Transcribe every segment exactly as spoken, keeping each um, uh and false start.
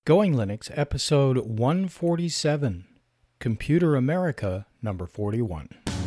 Going Linux, episode one forty-seven, Computer America, number forty-one.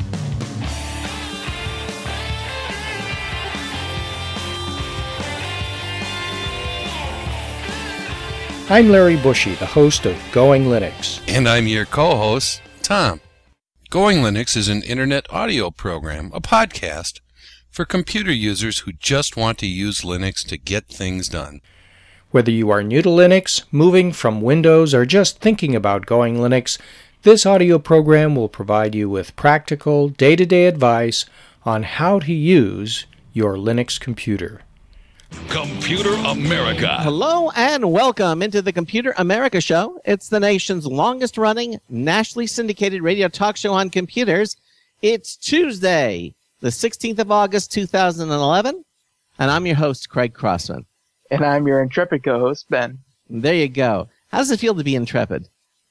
I'm Larry Bushy, the host of Going Linux. And I'm your co-host, Tom. Going Linux is an internet audio program, a podcast, for computer users who just want to use Linux to get things done. Whether you are new to Linux, moving from Windows, or just thinking about going Linux, this audio program will provide you with practical, day-to-day advice on how to use your Linux computer. Computer America. Hello and welcome into the Computer America Show. It's the nation's longest-running, nationally syndicated radio talk show on computers. It's Tuesday, the sixteenth of August, two thousand eleven, and I'm your host, Craig Crossman. And I'm your intrepid co-host, Ben. There you go. How does it feel to be intrepid?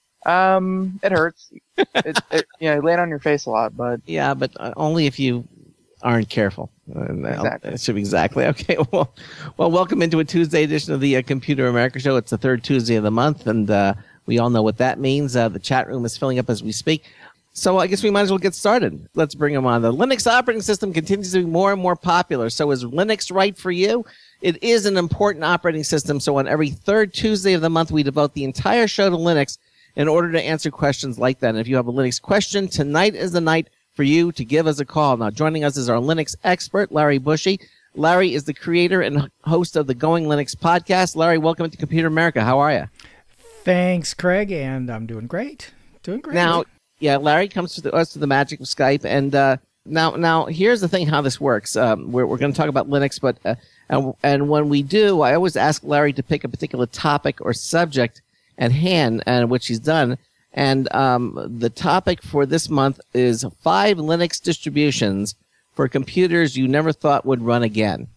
Um, it hurts. it, it, you know, you land on your face a lot, but... Yeah, but uh, only if you aren't careful. Exactly. It should be exactly. Okay, well, well, welcome into a Tuesday edition of the uh, Computer America Show. It's the third Tuesday of the month, and uh, we all know what that means. Uh, the chat room is filling up as we speak. So I guess we might as well get started. Let's bring them on. The Linux operating system continues to be more and more popular. So is Linux right for you? It is an important operating system. So on every third Tuesday of the month, we devote the entire show to Linux in order to answer questions like that. And if you have a Linux question, tonight is the night for you to give us a call. Now, joining us is our Linux expert, Larry Bushy. Larry is the creator and host of the Going Linux podcast. Larry, welcome to Computer America. How are you? Thanks, Craig, and I'm doing great. Doing great. Now, yeah, Larry comes to the, us to the magic of Skype, and uh, now, now here's the thing: how this works. Um, we're we're going to talk about Linux, but uh, and and when we do, I always ask Larry to pick a particular topic or subject at hand, and which he's done. And um, the topic for this month is five Linux distributions for computers you never thought would run again.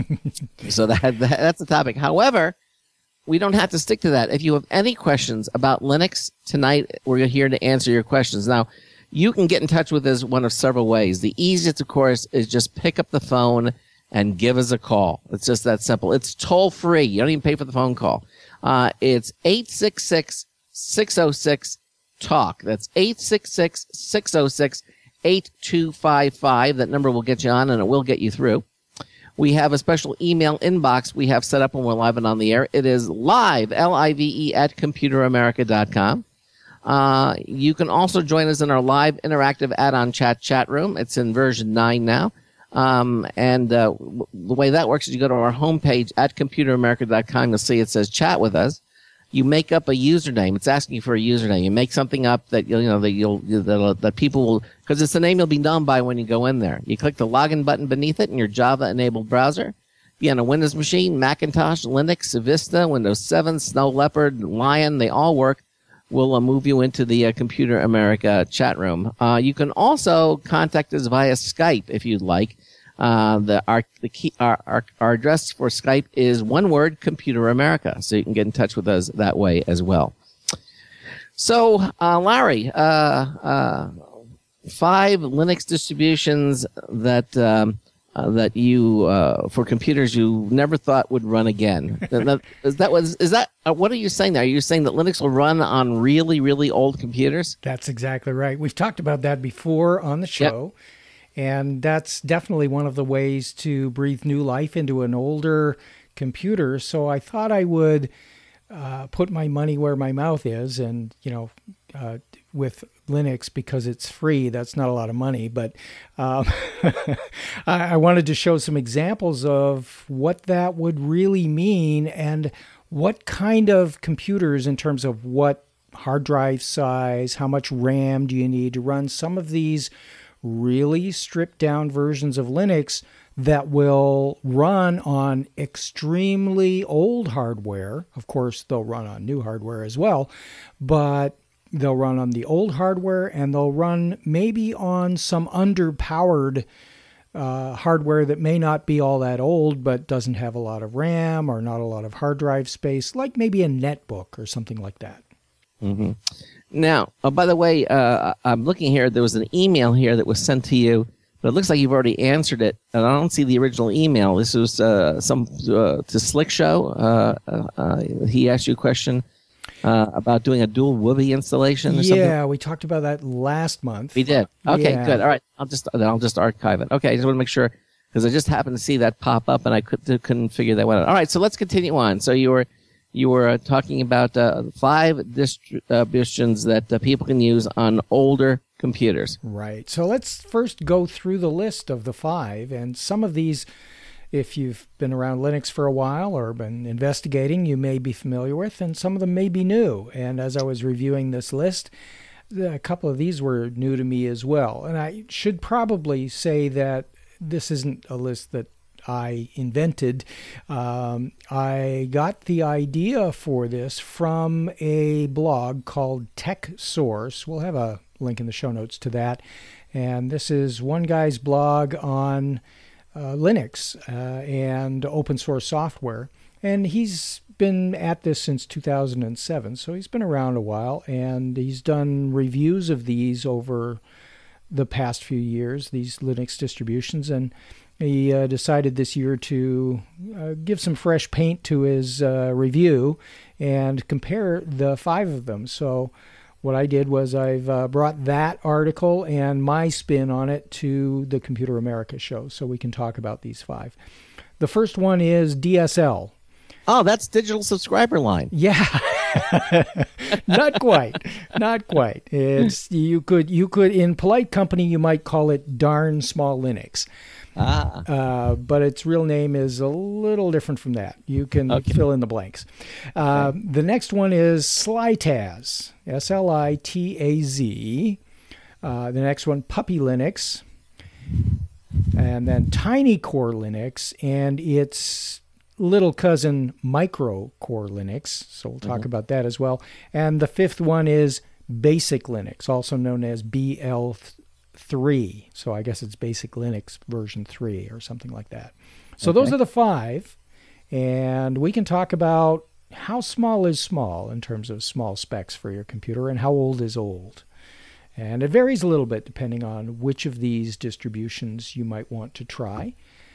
So that, that that's the topic. However, we don't have to stick to that. If you have any questions about Linux tonight, we're here to answer your questions. Now, you can get in touch with us one of several ways. The easiest, of course, is just pick up the phone and give us a call. It's just that simple. It's toll free. You don't even pay for the phone call. Uh, it's eight six six, six oh six, talk. That's eight six six, six oh six, eight two five five. That number will get you on, and it will get you through. We have a special email inbox we have set up when we're live and on the air. It is live, L I V E, at computer america dot com. Uh, you can also join us in our live interactive add-on chat chat room. It's in version nine now. Um, and uh, w- the way that works is you go to our homepage at computer america dot com. You'll see it says chat with us. You make up a username. It's asking you for a username. You make something up that you'll, you know, that you'll, that, that people will, because it's the name you'll be known by when you go in there. You click the login button beneath it in your Java-enabled browser. Be on a Windows machine, Macintosh, Linux, Vista, Windows seven, Snow Leopard, Lion, they all work. We'll uh, move you into the uh, Computer America chat room. Uh, you can also contact us via Skype if you'd like. Uh, the our the key our, our our address for Skype is one word, Computer America, so you can get in touch with us that way as well. So, uh, Larry, uh, uh, five Linux distributions that um, uh, that you uh, for computers you never thought would run again. that, is that was is that uh, what are you saying there? Are you saying that Linux will run on really really old computers? That's exactly right. We've talked about that before on the show. Yep. And that's definitely one of the ways to breathe new life into an older computer. So I thought I would uh, put my money where my mouth is. And, you know, uh, with Linux, because it's free, that's not a lot of money. But um, I wanted to show some examples of what that would really mean and what kind of computers in terms of what hard drive size, how much RAM do you need to run some of these really stripped down versions of Linux that will run on extremely old hardware. Of course, they'll run on new hardware as well, but they'll run on the old hardware and they'll run maybe on some underpowered uh, hardware that may not be all that old, but doesn't have a lot of RAM or not a lot of hard drive space, like maybe a netbook or something like that. Mm-hmm. Now, oh, by the way, uh, I'm looking here. There was an email here that was sent to you, but it looks like you've already answered it. And I don't see the original email. This was uh, some uh, to Slick Show. Uh, uh, he asked you a question uh, about doing a dual Whoopee installation or something? Yeah, we talked about that last month. We did. Okay, Yeah. good. All right. I'll just then I'll just archive it. Okay, I just want to make sure because I just happened to see that pop up and I could, couldn't figure that one out. All right, so let's continue on. So you were you were uh, talking about uh, five distributions that uh, people can use on older computers. Right. So let's first go through the list of the five, and some of these, if you've been around Linux for a while or been investigating, you may be familiar with, and some of them may be new. And as I was reviewing this list, a couple of these were new to me as well. And I should probably say that this isn't a list that I invented. Um, I got the idea for this from a blog called Tech Source. We'll have a link in the show notes to that. And this is one guy's blog on uh, Linux uh, and open source software. And he's been at this since two thousand seven, so he's been around a while, and he's done reviews of these over the past few years, these Linux distributions, and he uh, decided this year to uh, give some fresh paint to his uh, review and compare the five of them. So what I did was I've uh, brought that article and my spin on it to the Computer America show so we can talk about these five. The first one is D S L. Oh, that's Digital Subscriber Line. Yeah. Not quite. Not quite. It's you could you could in polite company you might call it darn small Linux. Ah. Uh, but its real name is a little different from that. You can Okay. fill in the blanks. Uh, Okay. The next one is Slytaz, S L I T A Z. Uh, the next one, Puppy Linux. And then Tiny Core Linux and its little cousin Micro Core Linux. So we'll talk Mhm. about that as well. And the fifth one is Basic Linux, also known as B L three. So I guess it's Basic Linux version three or something like that. So Okay. those are the five. And we can talk about how small is small in terms of small specs for your computer and how old is old. And it varies a little bit depending on which of these distributions you might want to try.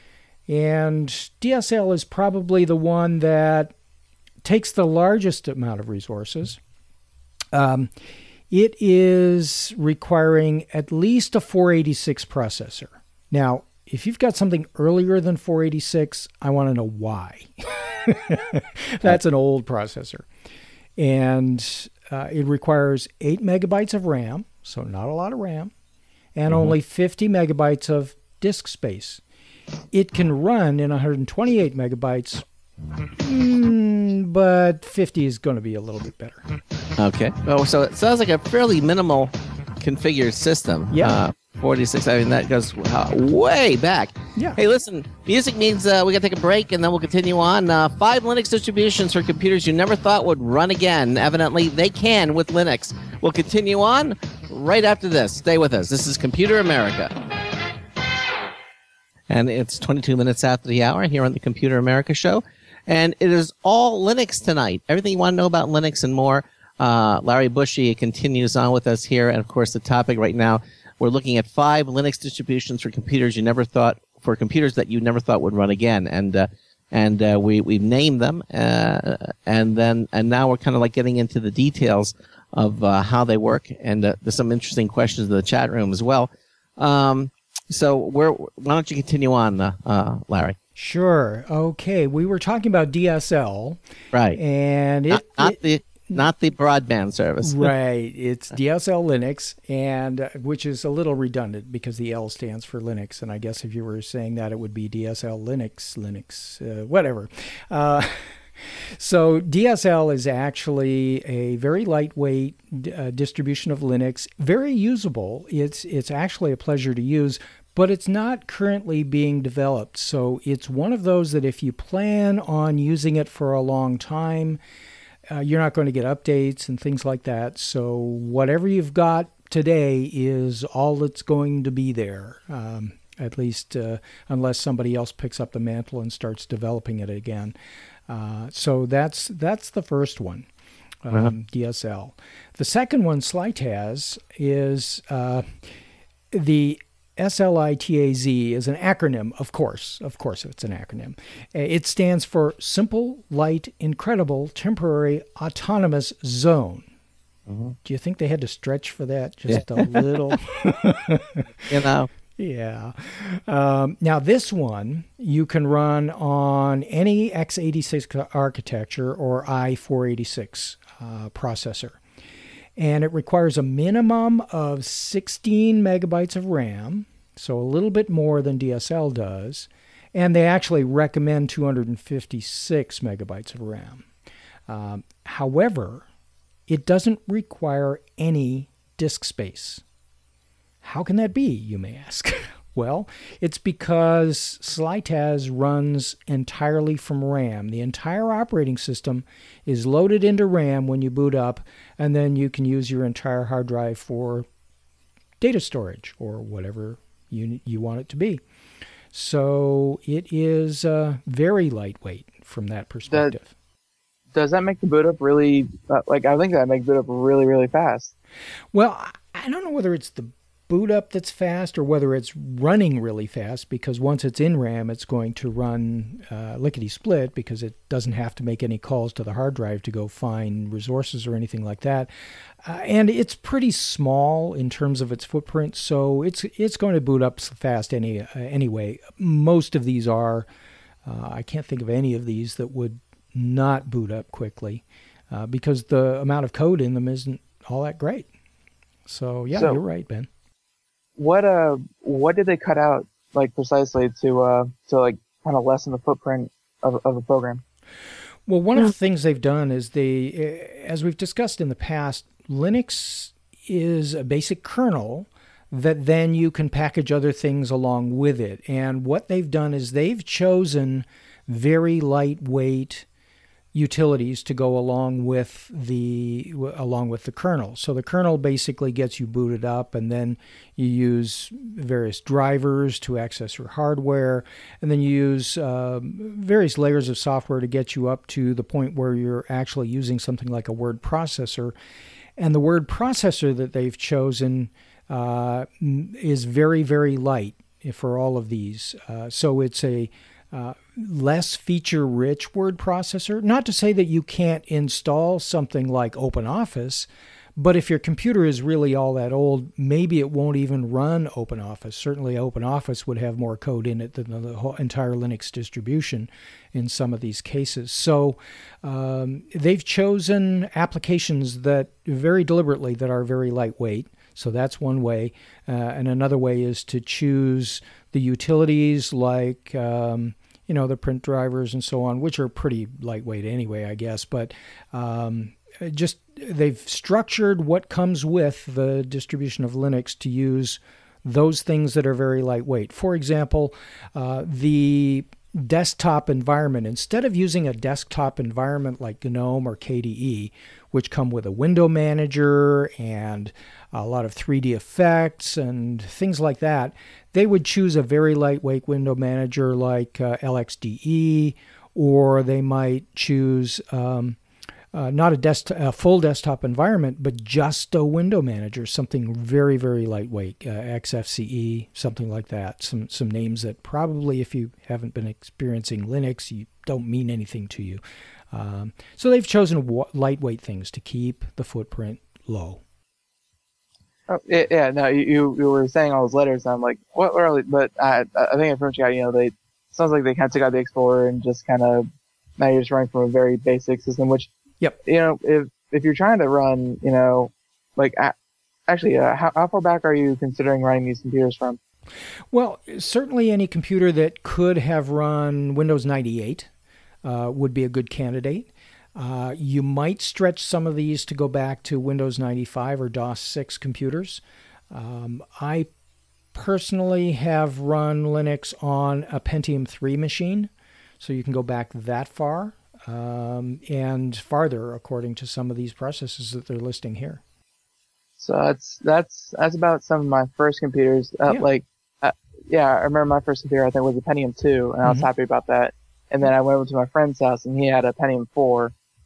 And D S L is probably the one that takes the largest amount of resources. Um, it is requiring at least a four eighty-six processor. Now, if you've got something earlier than four eighty-six, I want to know why. That's an old processor. And uh, it requires eight megabytes of RAM, so not a lot of RAM, and Mhm. only fifty megabytes of disk space. It can run in one hundred twenty-eight megabytes, mm, but fifty is going to be a little bit better. Okay. Oh, so it sounds like a fairly minimal configured system. Yeah. Uh, forty-six. I mean, that goes uh, way back. Yeah. Hey, listen. Music means uh, we got to take a break, and then we'll continue on. Uh, five Linux distributions for computers you never thought would run again. Evidently, they can with Linux. We'll continue on right after this. Stay with us. This is Computer America. And it's twenty-two minutes after the hour here on the Computer America show. And it is all Linux tonight. Everything you want to know about Linux and more. Uh, Larry Bushy continues on with us here. And of course, the topic right now, we're looking at five Linux distributions for computers you never thought, for computers that you never thought would run again. And, uh, and, uh, we, we've named them. Uh, and then, and now we're kind of like getting into the details of, uh, how they work. And, uh, there's some interesting questions in the chat room as well. Um, So where, why don't you continue on, uh, uh, Larry? Sure. Okay. We were talking about D S L, Right. and it, Not, not it- the not the broadband service. right. It's D S L Linux, and uh, which is a little redundant because the L stands for Linux, and I guess if you were saying that, it would be D S L Linux, Linux, uh, whatever. Uh, so D S L is actually a very lightweight uh, distribution of Linux, very usable. It's it's actually a pleasure to use, but it's not currently being developed. So it's one of those that if you plan on using it for a long time, uh, you're not going to get updates and things like that. So whatever you've got today is all that's going to be there, um, at least uh, unless somebody else picks up the mantle and starts developing it again. Uh, so that's that's the first one, um, Uh-huh. D S L. The second one, Slytaz, is uh, the S L I T A Z is an acronym, of course. Of course, it's an acronym. It stands for Simple, Light, Incredible, Temporary, Autonomous Zone. Mm-hmm. Do you think they had to stretch for that just yeah. a little? You know. Yeah. Um, now, this one you can run on any x eighty-six architecture or i four eighty-six uh, processor. And it requires a minimum of sixteen megabytes of RAM, so a little bit more than D S L does. And they actually recommend two hundred fifty-six megabytes of RAM. Um, however, it doesn't require any disk space. How can that be, you may ask? Well, it's because SLITAZ runs entirely from RAM. The entire operating system is loaded into RAM when you boot up, and then you can use your entire hard drive for data storage or whatever you you want it to be. So it is uh, very lightweight from that perspective. That, does that make the boot up really, uh, like, I think that makes boot up really, really fast? Well, I don't know whether it's the boot up that's fast or whether it's running really fast, because once it's in RAM, it's going to run uh, lickety-split because it doesn't have to make any calls to the hard drive to go find resources or anything like that. Uh, and it's pretty small in terms of its footprint, so it's it's going to boot up fast any uh, anyway. Most of these are. Uh, I can't think of any of these that would not boot up quickly uh, because the amount of code in them isn't all that great. So, yeah, so, you're right, Ben. What uh what did they cut out, like, precisely to uh to like kind of lessen the footprint of of a program? Well, one of the things they've done is they, as we've discussed in the past, Linux is a basic kernel that then you can package other things along with it. And what they've done is they've chosen very lightweight utilities to go along with the along with the kernel. So the kernel basically gets you booted up, and then you use various drivers to access your hardware, and then you use uh, various layers of software to get you up to the point where you're actually using something like a word processor. And the word processor that they've chosen uh, is very, very light for all of these. Uh, so it's a Uh, less feature-rich word processor. Not to say that you can't install something like OpenOffice, but if your computer is really all that old, maybe it won't even run OpenOffice. Certainly OpenOffice would have more code in it than the whole entire Linux distribution in some of these cases. So um, they've chosen applications that very deliberately that are very lightweight. So that's one way. Uh, and another way is to choose the utilities like um, you know, the print drivers and so on, which are pretty lightweight anyway, I guess. But um, just they've structured what comes with the distribution of Linux to use those things that are very lightweight. For example, uh, the desktop environment, instead of using a desktop environment like GNOME or K D E, which come with a window manager and a lot of three D effects and things like that, they would choose a very lightweight window manager like uh, L X D E, or they might choose um, uh, not a, dest- a full desktop environment, but just a window manager, something very, very lightweight, uh, X F C E, something like that. Some some names that probably, if you haven't been experiencing Linux, you don't mean anything to you. Um, so they've chosen w- lightweight things to keep the footprint low. Oh, yeah, yeah, no, you you were saying all those letters, and I'm like, what early? But I I think I pretty much got, you know, they sounds like they kind of took out the Explorer and just kind of now you're just running from a very basic system, which, yep, you know, if if you're trying to run, you know, like actually, uh, how how far back are you considering running these computers from? Well, certainly any computer that could have run Windows ninety-eight uh, would be a good candidate. Uh, you might stretch some of these to go back to Windows ninety-five or DOS six computers. Um, I personally have run Linux on a Pentium three machine, so you can go back that far um, and farther according to some of these processes that they're listing here. So that's that's that's about some of my first computers. Uh, yeah. Like, uh, yeah, I remember my first computer I think was a Pentium two, and I was mm-hmm. happy about that. And then I went over to my friend's house, and he had a Pentium four.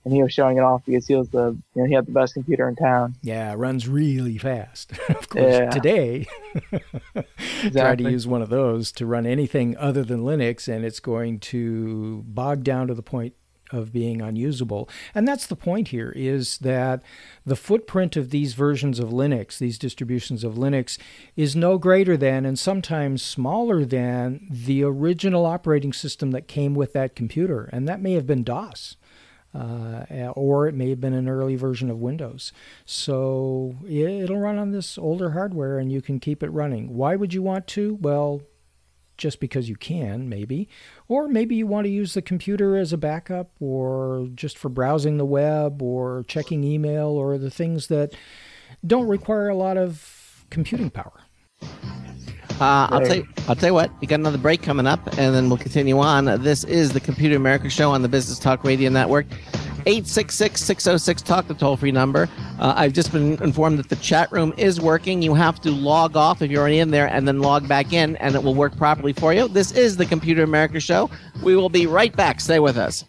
and he was showing it off because he was the you know he had the best computer in town. Yeah, it runs really fast. Of course, Yeah. today, try to Exactly. use one of those to run anything other than Linux, and it's going to bog down to the point of being unusable. And that's the point here, is that the footprint of these versions of Linux, these distributions of Linux, is no greater than, and sometimes smaller than, the original operating system that came with that computer. And that may have been DOS. Uh, or it may have been an early version of Windows. So it'll run on this older hardware and you can keep it running. Why would you want to? Well, just because you can, maybe. Or maybe you want to use the computer as a backup, or just for browsing the web or checking email, or the things that don't require a lot of computing power. Uh, I'll tell you, I'll tell you what, we got another break coming up, and then we'll continue on. This is the Computer America Show on the Business Talk Radio Network. eight six six, six oh six, talk, the toll-free number. Uh, I've just been informed that the chat room is working. You have to log off if you're already in there and then log back in, and it will work properly for you. This is the Computer America Show. We will be right back. Stay with us.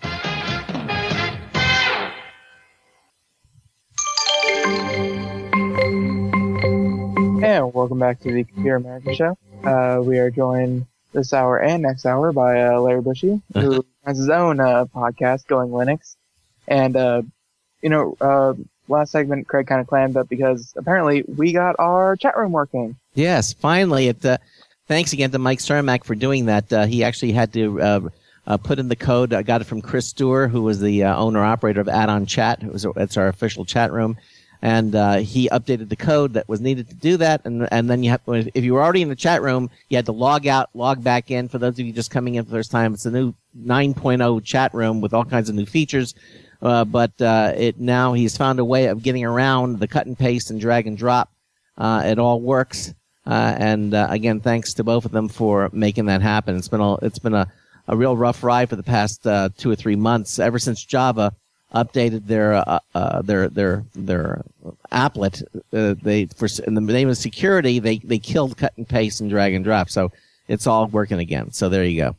And welcome back to the Computer America Show. Uh, we are joined this hour and next hour by uh, Larry Bushy, who has his own uh, podcast, Going Linux. And, uh, you know, uh, last segment, Craig kind of clammed up because apparently we got our chat room working. Yes, finally. It. Uh, thanks again to Mike Cermak for doing that. Uh, he actually had to uh, uh, put in the code. I got it from Chris Stewart, who was the uh, owner-operator of Add-on Chat. It was, it's our official chat room. And uh, he updated the code that was needed to do that. And and then you have, if you were already in the chat room, you had to log out, log back in. For those of you just coming in for the first time, it's a new nine point oh chat room with all kinds of new features. Uh, but uh, it now he's found a way of getting around the cut and paste and drag and drop. Uh, it all works. Uh, and uh, again, thanks to both of them for making that happen. It's been a it's been a, a real rough ride for the past uh, two or three months, ever since Java updated their uh, uh, their their their applet. Uh, they for in the name of security, they they killed cut and paste and drag and drop. So it's all working again. So there you go.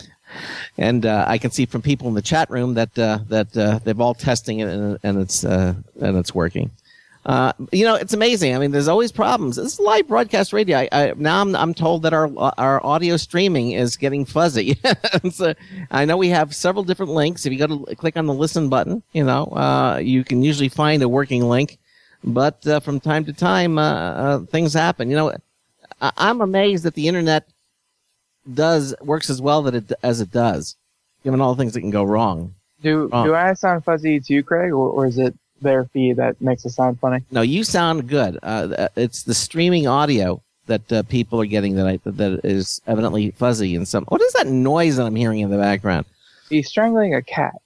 And uh, I can see from people in the chat room that uh, that uh, they've all testing it and, and it's uh, and it's working. Uh, you know, it's amazing. I mean, there's always problems. This is live broadcast radio. I, I, now I'm, I'm told that our our audio streaming is getting fuzzy. So I know we have several different links. If you go to click on the listen button, you know, uh, you can usually find a working link. But uh, from time to time, uh, uh, things happen. You know, I, I'm amazed that the internet does works as well that it, as it does, given all the things that can go wrong. Do Oh. do I sound fuzzy to you, Craig, or, or is it their feed that makes it sound funny? No, you sound good. Uh, it's the streaming audio that uh, people are getting that I, that is evidently fuzzy in some. What is that noise that I'm hearing in the background? He's strangling a cat.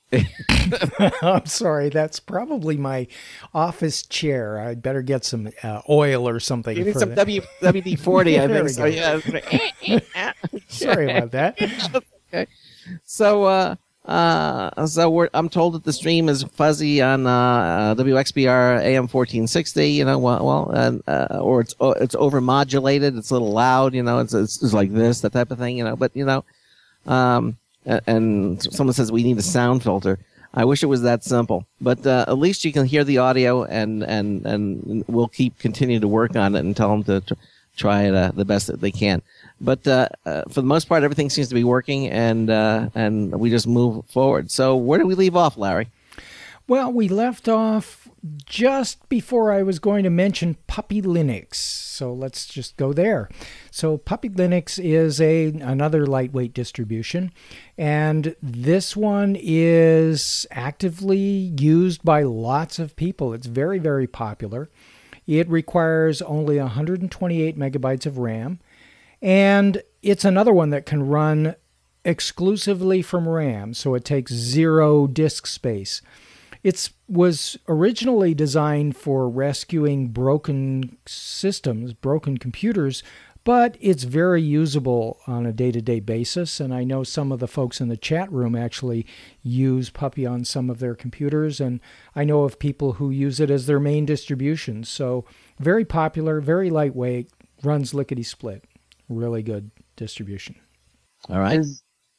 I'm sorry, that's probably my office chair. I'd better get some uh, oil or something. You need for some that. W W D forty, I There think. we So go. yeah. Sorry about that. Okay. So uh, uh, so we're, I'm told that the stream is fuzzy on uh, uh, W X B R A M fourteen sixty. You know, well, well and, uh, or it's uh, it's overmodulated. It's a little loud. You know, it's, it's it's like this, that type of thing. You know, but you know, um, and, and someone says we need a sound filter. I wish it was that simple, but uh, at least you can hear the audio, and and and we'll keep continue to work on it and tell them to, to try it uh, the best that they can. But uh, uh, for the most part, everything seems to be working, and uh, and we just move forward. So where did we leave off, Larry? Well, we left off just before I was going to mention Puppy Linux. So let's just go there. So Puppy Linux is a another lightweight distribution, and this one is actively used by lots of people. It's very, very popular. It requires only one hundred twenty-eight megabytes of RAM, and it's another one that can run exclusively from RAM, so it takes zero disk space. It was originally designed for rescuing broken systems, broken computers, but it's very usable on a day-to-day basis, and I know some of the folks in the chat room actually use Puppy on some of their computers, and I know of people who use it as their main distribution. So very popular, very lightweight, runs lickety-split. Really good distribution. All right. Is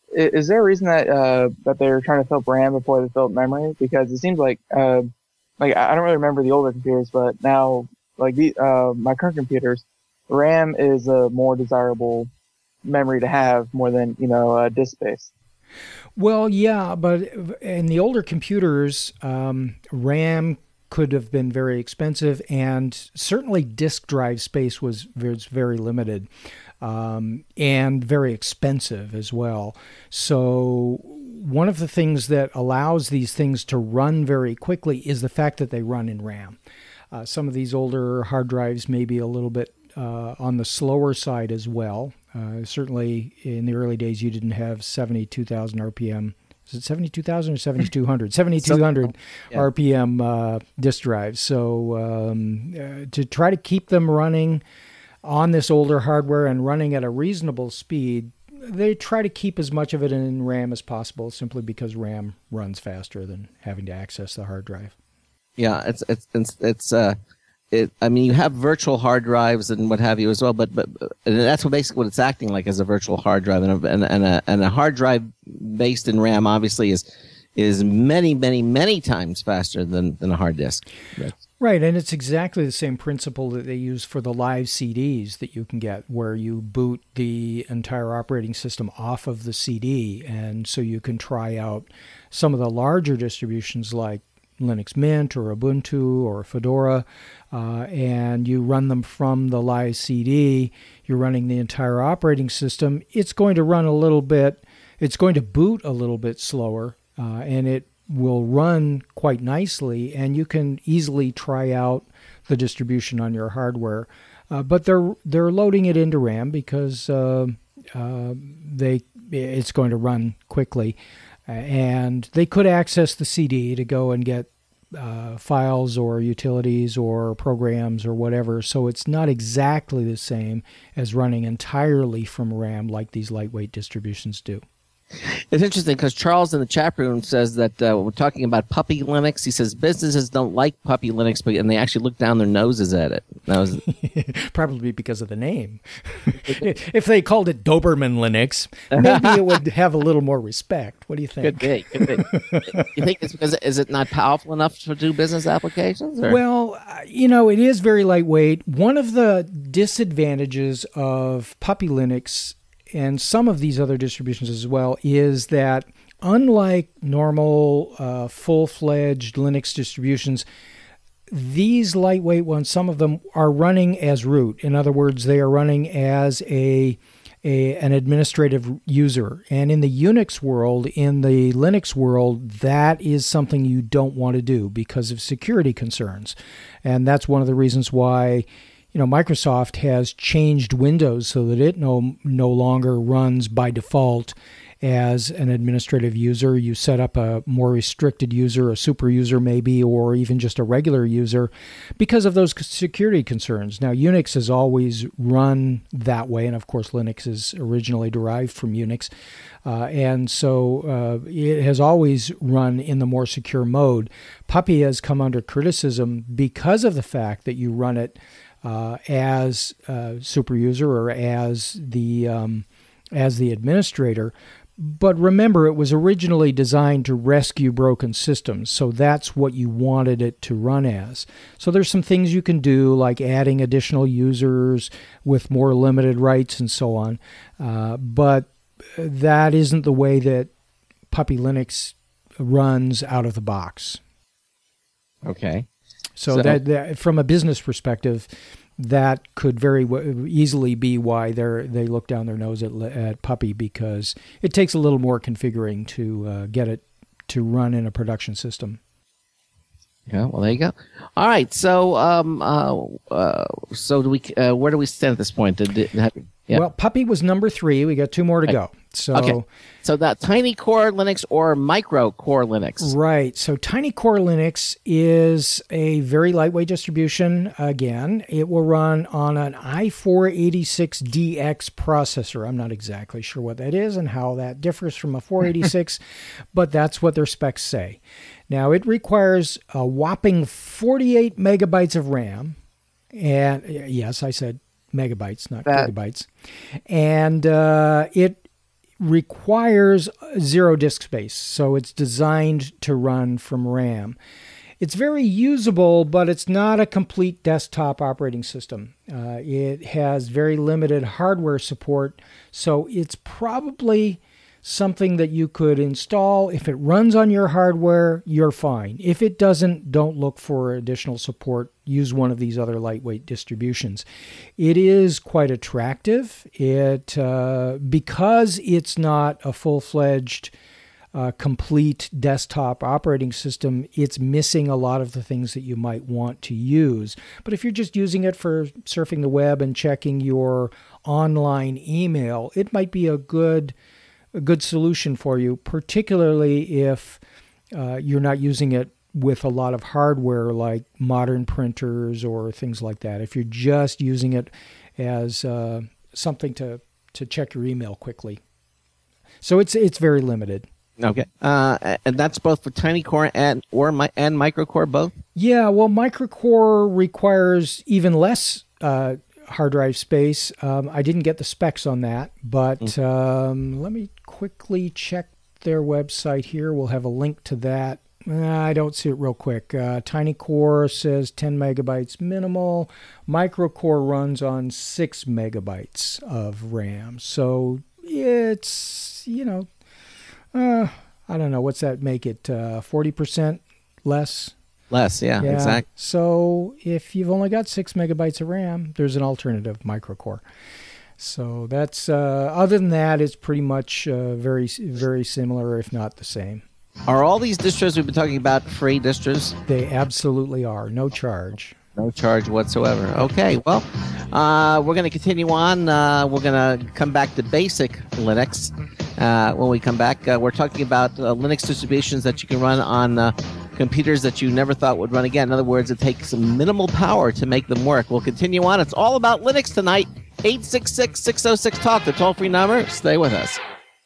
i- is there a reason that uh, that they're trying to fill up RAM before they fill up memory? Because it seems like uh, like I I don't really remember the older computers, but now like the uh, my current computers, RAM is a more desirable memory to have more than you know uh, disk space. Well, yeah, but in the older computers, um, RAM could have been very expensive, and certainly disk drive space was, was very limited um, and very expensive as well. So one of the things that allows these things to run very quickly is the fact that they run in RAM. Uh, some of these older hard drives may be a little bit uh, on the slower side as well. Uh, certainly in the early days, you didn't have seventy-two thousand R P M. Is it seventy-two thousand or seventy-two hundred? seventy-two hundred yeah. R P M uh, disk drives. So um, uh, to try to keep them running on this older hardware and running at a reasonable speed, they try to keep as much of it in RAM as possible, simply because RAM runs faster than having to access the hard drive. Yeah, it's it's it's it's uh, it. I mean, you have virtual hard drives and what have you as well, but but and that's what basically what it's acting like, as a virtual hard drive, and a, and, and a and a hard drive based in RAM obviously is is many many many times faster than than a hard disk. Right. Right, and it's exactly the same principle that they use for the live C Ds that you can get, where you boot the entire operating system off of the C D, and so you can try out some of the larger distributions like Linux Mint or Ubuntu or Fedora, uh, and you run them from the live C D. You're running the entire operating system. It's going to run a little bit, it's going to boot a little bit slower, uh, and it will run quite nicely, and you can easily try out the distribution on your hardware. Uh, but they're they're loading it into RAM because uh, uh, they it's going to run quickly, and they could access the C D to go and get uh, files or utilities or programs or whatever. So it's not exactly the same as running entirely from RAM like these lightweight distributions do. It's interesting because Charles in the chat room says that uh, we're talking about Puppy Linux. He says businesses don't like Puppy Linux, but and they actually look down their noses at it. That was probably because of the name. If they called it Doberman Linux, maybe it would have a little more respect. What do you think? Could be. Could be. You think it's because is it not powerful enough to do business applications? Or? Well, you know, it is very lightweight. One of the disadvantages of Puppy Linux and some of these other distributions as well is that unlike normal uh, full-fledged Linux distributions, these lightweight ones, some of them are running as root. In other words, they are running as a, a an administrative user. And in the Unix world, in the Linux world, that is something you don't want to do because of security concerns. And that's one of the reasons why you know, Microsoft has changed Windows so that it no no longer runs by default as an administrative user. You set up a more restricted user, a super user maybe, or even just a regular user because of those security concerns. Now, Unix has always run that way, and of course Linux is originally derived from Unix. Uh, and so uh, it has always run in the more secure mode. Puppy has come under criticism because of the fact that you run it Uh, as a super user or as the um, as the administrator. But remember, it was originally designed to rescue broken systems, so that's what you wanted it to run as. So there's some things you can do, like adding additional users with more limited rights and so on. Uh, but that isn't the way that Puppy Linux runs out of the box. Okay. So, so that, that, from a business perspective, that could very w- easily be why they they look down their nose at, at Puppy, because it takes a little more configuring to uh, get it to run in a production system. Yeah, well, there you go. All right, so um, uh, uh, so do we? Uh, where do we stand at this point? Did, did, have, yeah. Well, Puppy was number three. We got two more to right. go. So, okay. So that Tiny Core Linux or Micro Core Linux? Right. So Tiny Core Linux is a very lightweight distribution. Again, it will run on an i four eighty-six D X processor. I'm not exactly sure what that is and how that differs from a four eighty-six, but that's what their specs say. Now, it requires a whopping forty-eight megabytes of RAM. And yes, I said megabytes, not that. gigabytes. And uh, it requires zero disk space, so it's designed to run from RAM. It's very usable, but it's not a complete desktop operating system. Uh, it has very limited hardware support, so it's probably something that you could install. If it runs on your hardware, you're fine. If it doesn't, don't look for additional support. Use one of these other lightweight distributions. It is quite attractive. It uh, because it's not a full-fledged Uh, complete desktop operating system, it's missing a lot of the things that you might want to use. But if you're just using it for surfing the web and checking your online email, it might be a good a good solution for you, particularly if uh, you're not using it with a lot of hardware like modern printers or things like that. If you're just using it as uh, something to, to check your email quickly. So it's it's very limited. Okay, uh, and that's both for TinyCore and or my, and MicroCore both. Yeah, well, MicroCore requires even less uh, hard drive space. Um, I didn't get the specs on that, but mm. um, let me quickly check their website here. We'll have a link to that. Uh, I don't see it real quick. Uh, TinyCore says ten megabytes minimal. MicroCore runs on six megabytes of RAM, so it's you know. Uh, I don't know. What's that make it? Uh, forty percent less? Less, yeah, yeah, exactly. So if you've only got six megabytes of RAM, there's an alternative, MicroCore. So that's, uh, other than that, it's pretty much uh, very, very similar, if not the same. Are all these distros we've been talking about free distros? They absolutely are. No charge. No charge whatsoever. Okay, well, uh, we're going to continue on. Uh, we're going to come back to basic Linux. Uh, when we come back, uh, we're talking about uh, Linux distributions that you can run on uh, computers that you never thought would run again. In other words, it takes minimal power to make them work. We'll continue on. It's all about Linux tonight. eight six six, six oh six, talk, the toll-free number. Stay with us.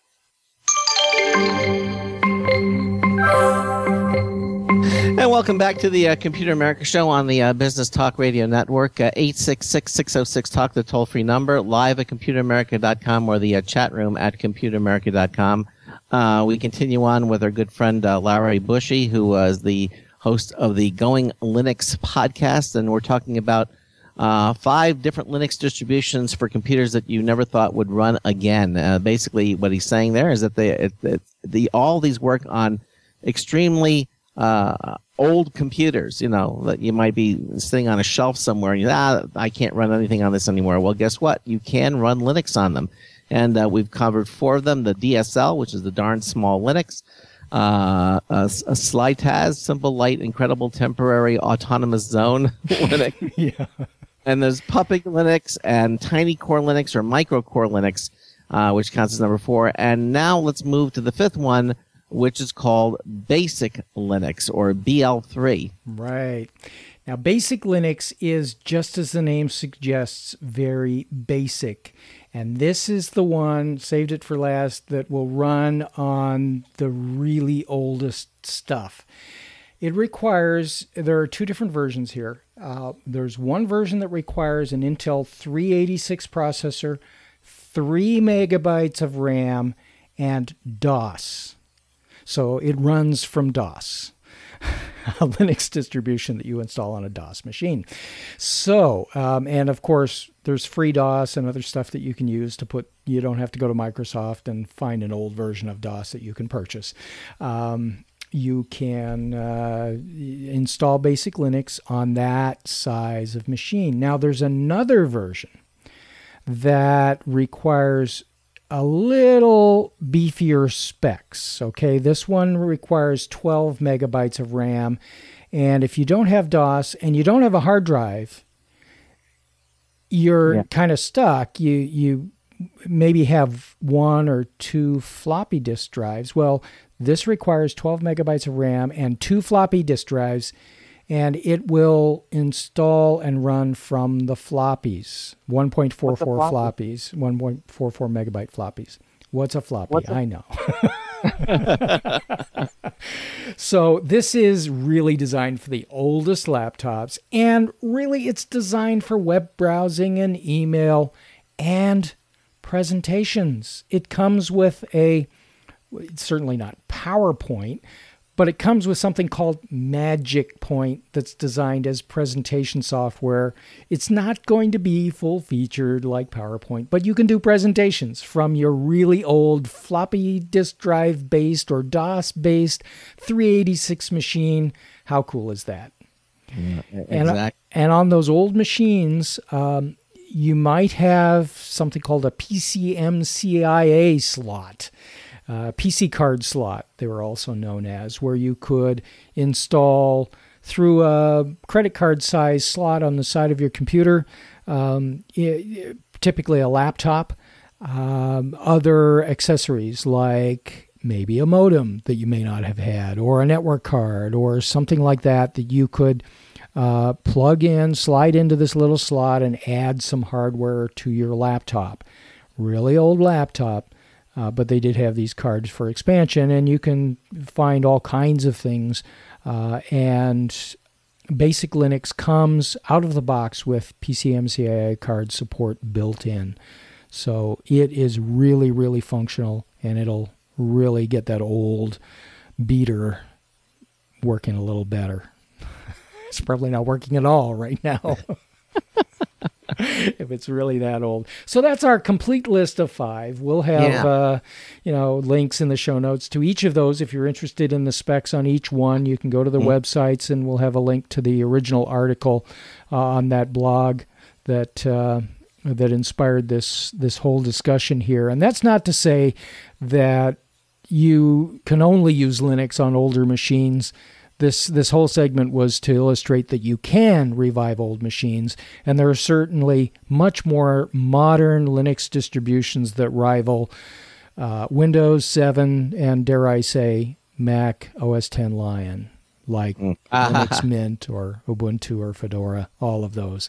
And welcome back to the uh, Computer America Show on the uh, Business Talk Radio Network. Uh, eight six six, six oh six, talk, the toll-free number, live at computer america dot com or the uh, chat room at computer america dot com. Uh, we continue on with our good friend uh, Larry Bushy, who is the host of the Going Linux podcast, and we're talking about uh, five different Linux distributions for computers that you never thought would run again. Uh, basically, what he's saying there is that they, it, it, the all these work on extremely uh, old computers, you know, that you might be sitting on a shelf somewhere and you, ah, I can't run anything on this anymore. Well, guess what? You can run Linux on them. And uh, we've covered four of them: the D S L, which is the darn small Linux, uh, a, a SliTaz, simple, light, incredible, temporary, autonomous zone Linux. Yeah. And there's Puppet Linux and TinyCore Linux or MicroCore Linux, uh, which counts as number four. And now let's move to the fifth one, which is called Basic Linux, or B L three. Right. Now, Basic Linux is, just as the name suggests, very basic. And this is the one, saved it for last, that will run on the really oldest stuff. It requires, there are two different versions here. Uh, there's one version that requires an Intel three eighty-six processor, three megabytes of RAM, and DOS. So it runs from DOS, a Linux distribution that you install on a DOS machine. So, um, and of course, there's FreeDOS and other stuff that you can use to put, you don't have to go to Microsoft and find an old version of DOS that you can purchase. Um, you can uh, install Basic Linux on that size of machine. Now, there's another version that requires a little beefier specs. Okay, this one requires twelve megabytes of RAM, and if you don't have DOS and you don't have a hard drive, you're yeah. kind of stuck. You you maybe have one or two floppy disk drives. Well, this requires twelve megabytes of RAM and two floppy disk drives, and it will install and run from the floppies, one point four four floppies, one point four four megabyte floppies. What's a floppy? What's a- I know. So this is really designed for the oldest laptops, and really it's designed for web browsing and email and presentations. It comes with a, it's certainly not PowerPoint, but it comes with something called Magic Point that's designed as presentation software. It's not going to be full-featured like PowerPoint, but you can do presentations from your really old floppy disk drive-based or DOS-based three eighty-six machine. How cool is that? Yeah, and, exactly. and on those old machines, um, you might have something called a P C M C I A slot. Uh, P C card slot, they were also known as, where you could install through a credit card size slot on the side of your computer, um, typically a laptop, um, other accessories like maybe a modem that you may not have had, or a network card, or something like that that you could uh, plug in, slide into this little slot, and add some hardware to your laptop. Really old laptop. Uh, but they did have these cards for expansion, and you can find all kinds of things. Uh, and Basic Linux comes out of the box with P C M C I A card support built in. So it is really, really functional, and it'll really get that old beater working a little better. It's probably not working at all right now. If it's really that old. So that's our complete list of five. We'll have, Yeah. uh, you know, links in the show notes to each of those. If you're interested in the specs on each one, you can go to the Mm-hmm. websites, and we'll have a link to the original article uh, on that blog that uh, that inspired this this whole discussion here. And that's not to say that you can only use Linux on older machines. This this whole segment was to illustrate that you can revive old machines, and there are certainly much more modern Linux distributions that rival uh, Windows seven and, dare I say, Mac O S X Lion, like Mm. Linux Mint or Ubuntu or Fedora, all of those.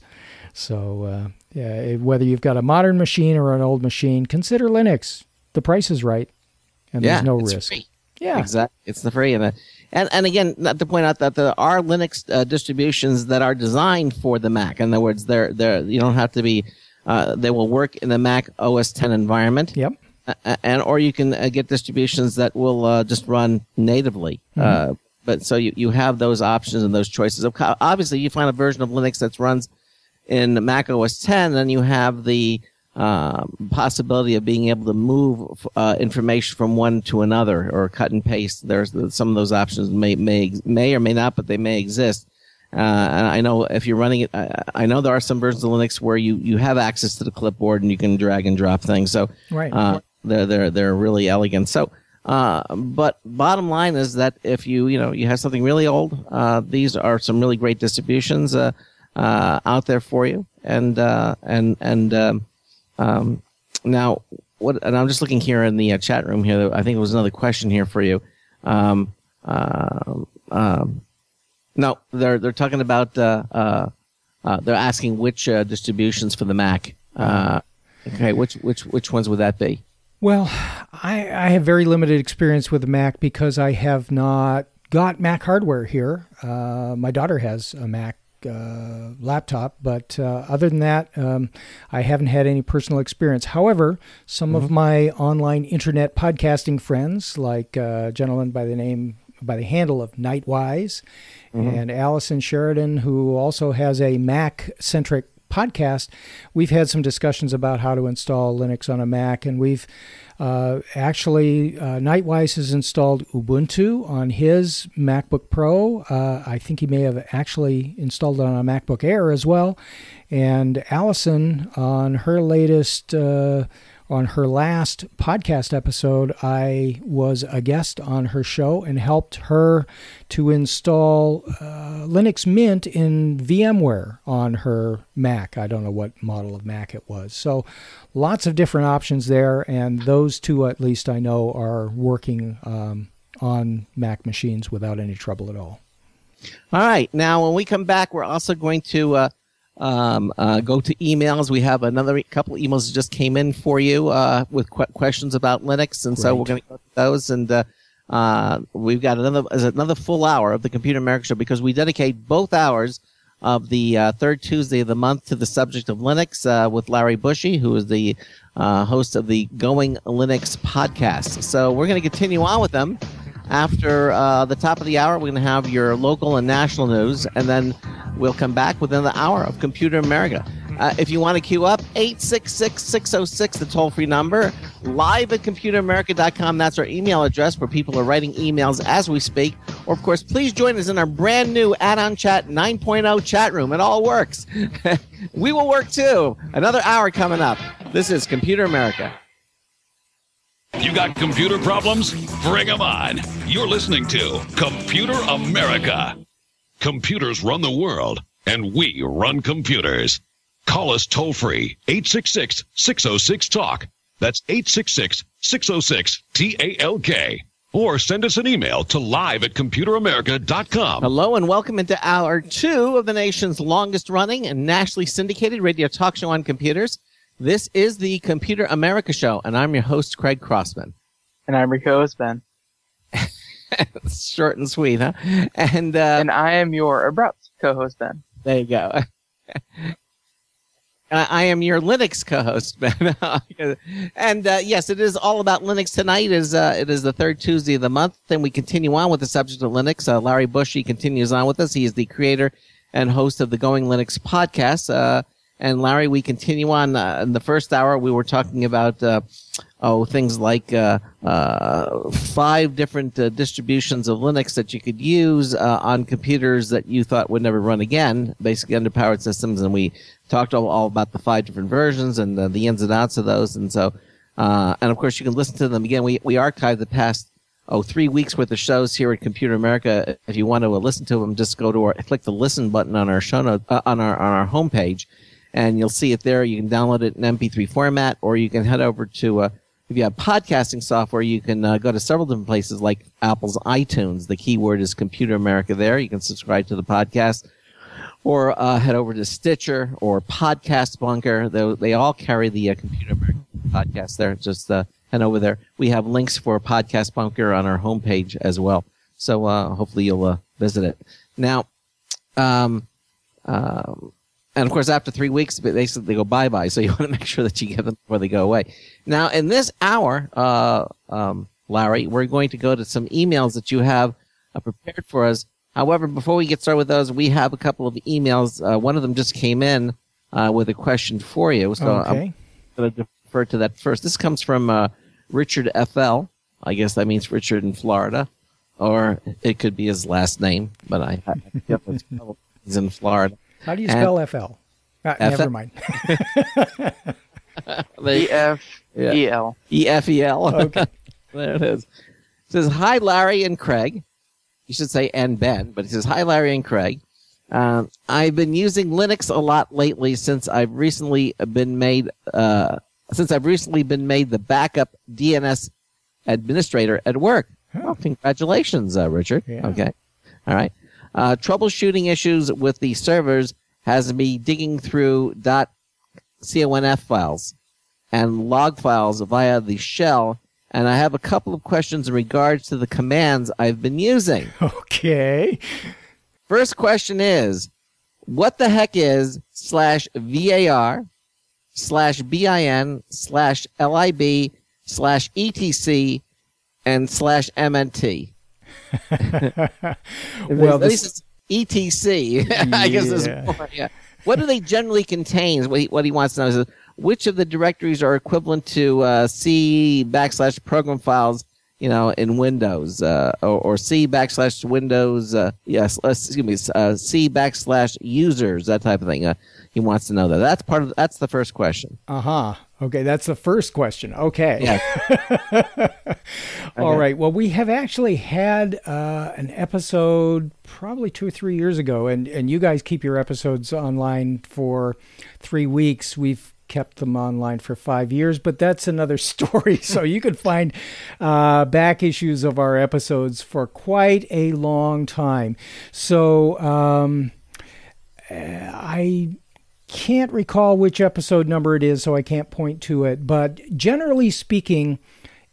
So uh, yeah, whether you've got a modern machine or an old machine, consider Linux. The price is right, and Yeah, there's no it's risk. free. Yeah, Exactly. It's the free. And, uh, and, and again, not to point out that there are Linux uh, distributions that are designed for the Mac. In other words, they're, they're, you don't have to be, uh, they will work in the Mac O S X environment. Yep. Uh, and, or you can uh, get distributions that will uh, just run natively. Mm-hmm. Uh, but so you, you have those options and those choices. Of co- Obviously, you find a version of Linux that runs in Mac O S X, and you have the uh, possibility of being able to move uh, information from one to another or cut and paste. There's some of those options may may may or may not, but they may exist. Uh, and I know if you're running it, I, I know there are some versions of Linux where you, you have access to the clipboard and you can drag and drop things. So Right. uh, they're they're they're really elegant. So. Uh, but bottom line is that if you, you know, you have something really old, uh, these are some really great distributions, uh, uh, out there for you. And, uh, and, and, um, um, now what, and I'm just looking here in the uh, chat room here. I think there was another question here for you. Um, uh, um, no, they're, they're talking about, uh, uh, uh, they're asking which, uh, distributions for the Mac. Uh, okay. Which, which, which ones would that be? Well, I, I have very limited experience with the Mac because I have not got Mac hardware here. Uh, my daughter has a Mac uh, laptop, but uh, other than that, um, I haven't had any personal experience. However, some mm-hmm. of my online internet podcasting friends, like a gentleman by the name, by the handle of Nightwise, mm-hmm. and Allison Sheridan, who also has a Mac-centric podcast, we've had some discussions about how to install Linux on a Mac, and we've uh, actually, uh, Nightwise has installed Ubuntu on his MacBook Pro. Uh, I think he may have actually installed it on a MacBook Air as well. And Allison, on her latest, uh, on her last podcast episode, I was a guest on her show and helped her to install uh, Linux Mint in VMware on her Mac. I don't know what model of Mac it was. So lots of different options there, and those two, at least I know, are working um, on Mac machines without any trouble at all. All right. Now, when we come back, we're also going to uh, um, uh, go to emails. We have another couple of emails that just came in for you uh, with qu- questions about Linux, and Great. So we're going to go to those. And uh, uh, we've got another another full hour of the Computer America Show because we dedicate both hours of the uh, third Tuesday of the month to the subject of Linux uh, with Larry Bushy, who is the uh, host of the Going Linux podcast. So we're going to continue on with them. After uh, the top of the hour, we're going to have your local and national news, and then we'll come back within the hour of Computer America. Uh, if you want to queue up, eight six six, six oh six, the toll-free number, live at computer america dot com. That's our email address where people are writing emails as we speak. Or, of course, please join us in our brand new Add-on Chat nine point oh chat room. It all works. We will work, too. Another hour coming up. This is Computer America. You got computer problems? Bring them on. You're listening to Computer America. Computers run the world, and we run computers. Call us toll-free, eight six six, six oh six, talk. That's eight six six, six oh six, T A L K. Or send us an email to live at computer america dot com. Hello and welcome into hour two of the nation's longest-running and nationally syndicated radio talk show on computers. This is the Computer America Show, and I'm your host, Craig Crossman. And I'm your co-host, Ben. Short and sweet, huh? And uh, and I am your abrupt co-host, Ben. There you go. I am your Linux co-host, Ben. And uh, yes, it is all about Linux tonight. It is, uh, it is the third Tuesday of the month. Then we continue on with the subject of Linux. Uh, Larry Bushy continues on with us. He is the creator and host of the Going Linux podcast. Uh, and Larry, we continue on. Uh, in the first hour, we were talking about uh, oh things like uh, uh, five different uh, distributions of Linux that you could use uh, on computers that you thought would never run again, basically underpowered systems. And we talked all, all about the five different versions and uh, the ins and outs of those. And so, uh, and of course, you can listen to them again. We we archived the past oh three weeks worth of shows here at Computer America. If you want to uh, listen to them, just go to our click the listen button on our show note uh, on our on our homepage, and you'll see it there. You can download it in M P three format, or you can head over to uh, if you have podcasting software, you can uh, go to several different places like Apple's iTunes. The keyword is Computer America there. You can subscribe to the podcast. Or uh, head over to Stitcher or Podcast Bunker. They, they all carry the uh, Computer America podcast there. Just uh, head over there. We have links for Podcast Bunker on our homepage as well. So uh, hopefully you'll uh, visit it. Now, um, um, and of course, after three weeks, they, they go bye-bye. So you want to make sure that you get them before they go away. Now, in this hour, uh, um, Larry, we're going to go to some emails that you have uh, prepared for us. However, before we get started with those, we have a couple of emails. Uh, one of them just came in uh, with a question for you. So okay. I'm going to defer to that first. This comes from uh, Richard F L. I guess that means Richard in Florida. Or it could be his last name, but I, I feel it's he's in Florida. How do you spell and F L? Uh, F- never mind. E F E L. E F E L. Okay. There it is. It says, hi, Larry and Craig. You should say and Ben, but he says, hi, Larry and Craig. Um, I've been using Linux a lot lately since I've recently been made uh, since I've recently been made the backup D N S administrator at work. Huh. Well, congratulations, uh, Richard. Yeah. Okay. All right. Uh, troubleshooting issues with the servers has me digging through .conf files and log files via the shell. And I have a couple of questions in regards to the commands I've been using. Okay. First question is, what the heck is slash var slash bin slash lib slash etc and slash mnt? Well, At this, least it's etc. I guess it's Yeah. more, yeah. What do they generally contain? What he, what he wants to know is, which of the directories are equivalent to uh, C backslash program files, you know, in Windows, uh, or, or C backslash Windows, uh, yes, excuse me, uh, C backslash users, that type of thing. Uh, he wants to know that. That's part of. That's the first question. uh-huh. Okay, that's the first question. Okay. Yeah. All Okay. right. Well, we have actually had uh, an episode probably two or three years ago, and, and you guys keep your episodes online for three weeks. We've kept them online for five years, but that's another story. So you could find uh, back issues of our episodes for quite a long time. So um, I can't recall which episode number it is, so I can't point to it. But generally speaking,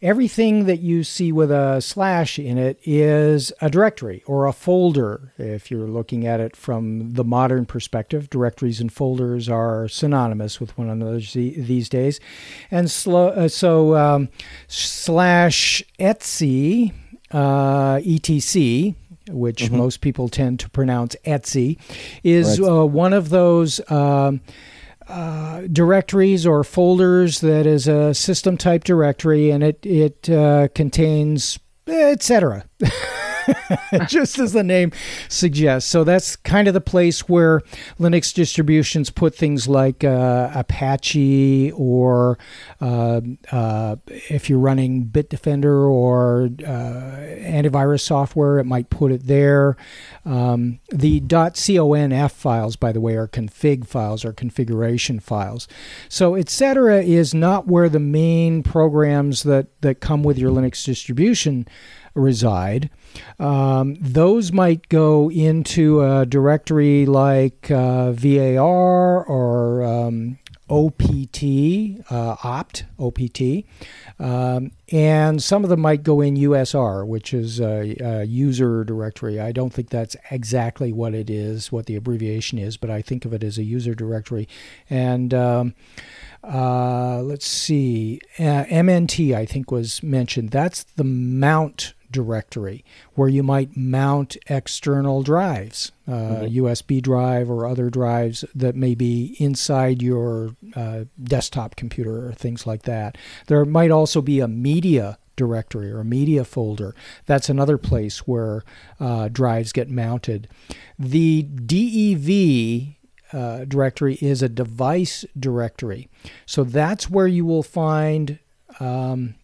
everything that you see with a slash in it is a directory or a folder. If you're looking at it from the modern perspective, directories and folders are synonymous with one another these days. And slo- uh, so um, slash etc, uh, E T C, which mm-hmm. most people tend to pronounce Etsy, is right. uh, one of those um, uh, directories or folders that is a system type directory, and it it uh, contains et cetera just as the name suggests. So that's kind of the place where Linux distributions put things like uh, Apache, or uh, uh, if you're running Bitdefender or uh, antivirus software, it might put it there. Um, the .conf files, by the way, are config files or configuration files. So et cetera is not where the main programs that, that come with your Linux distribution reside. Um, those might go into a directory like uh, V A R or um, O P T, uh, opt, O P T, um, and some of them might go in U S R, which is a, a user directory. I don't think that's exactly what it is, what the abbreviation is, but I think of it as a user directory. And um, uh, let's see, uh, M N T, I think, was mentioned. That's the mount directory, where you might mount external drives, uh, mm-hmm. U S B drive or other drives that may be inside your uh, desktop computer or things like that. There might also be a media directory or a media folder. That's another place where uh, drives get mounted. The D E V uh, directory is a device directory. So that's where you will find um,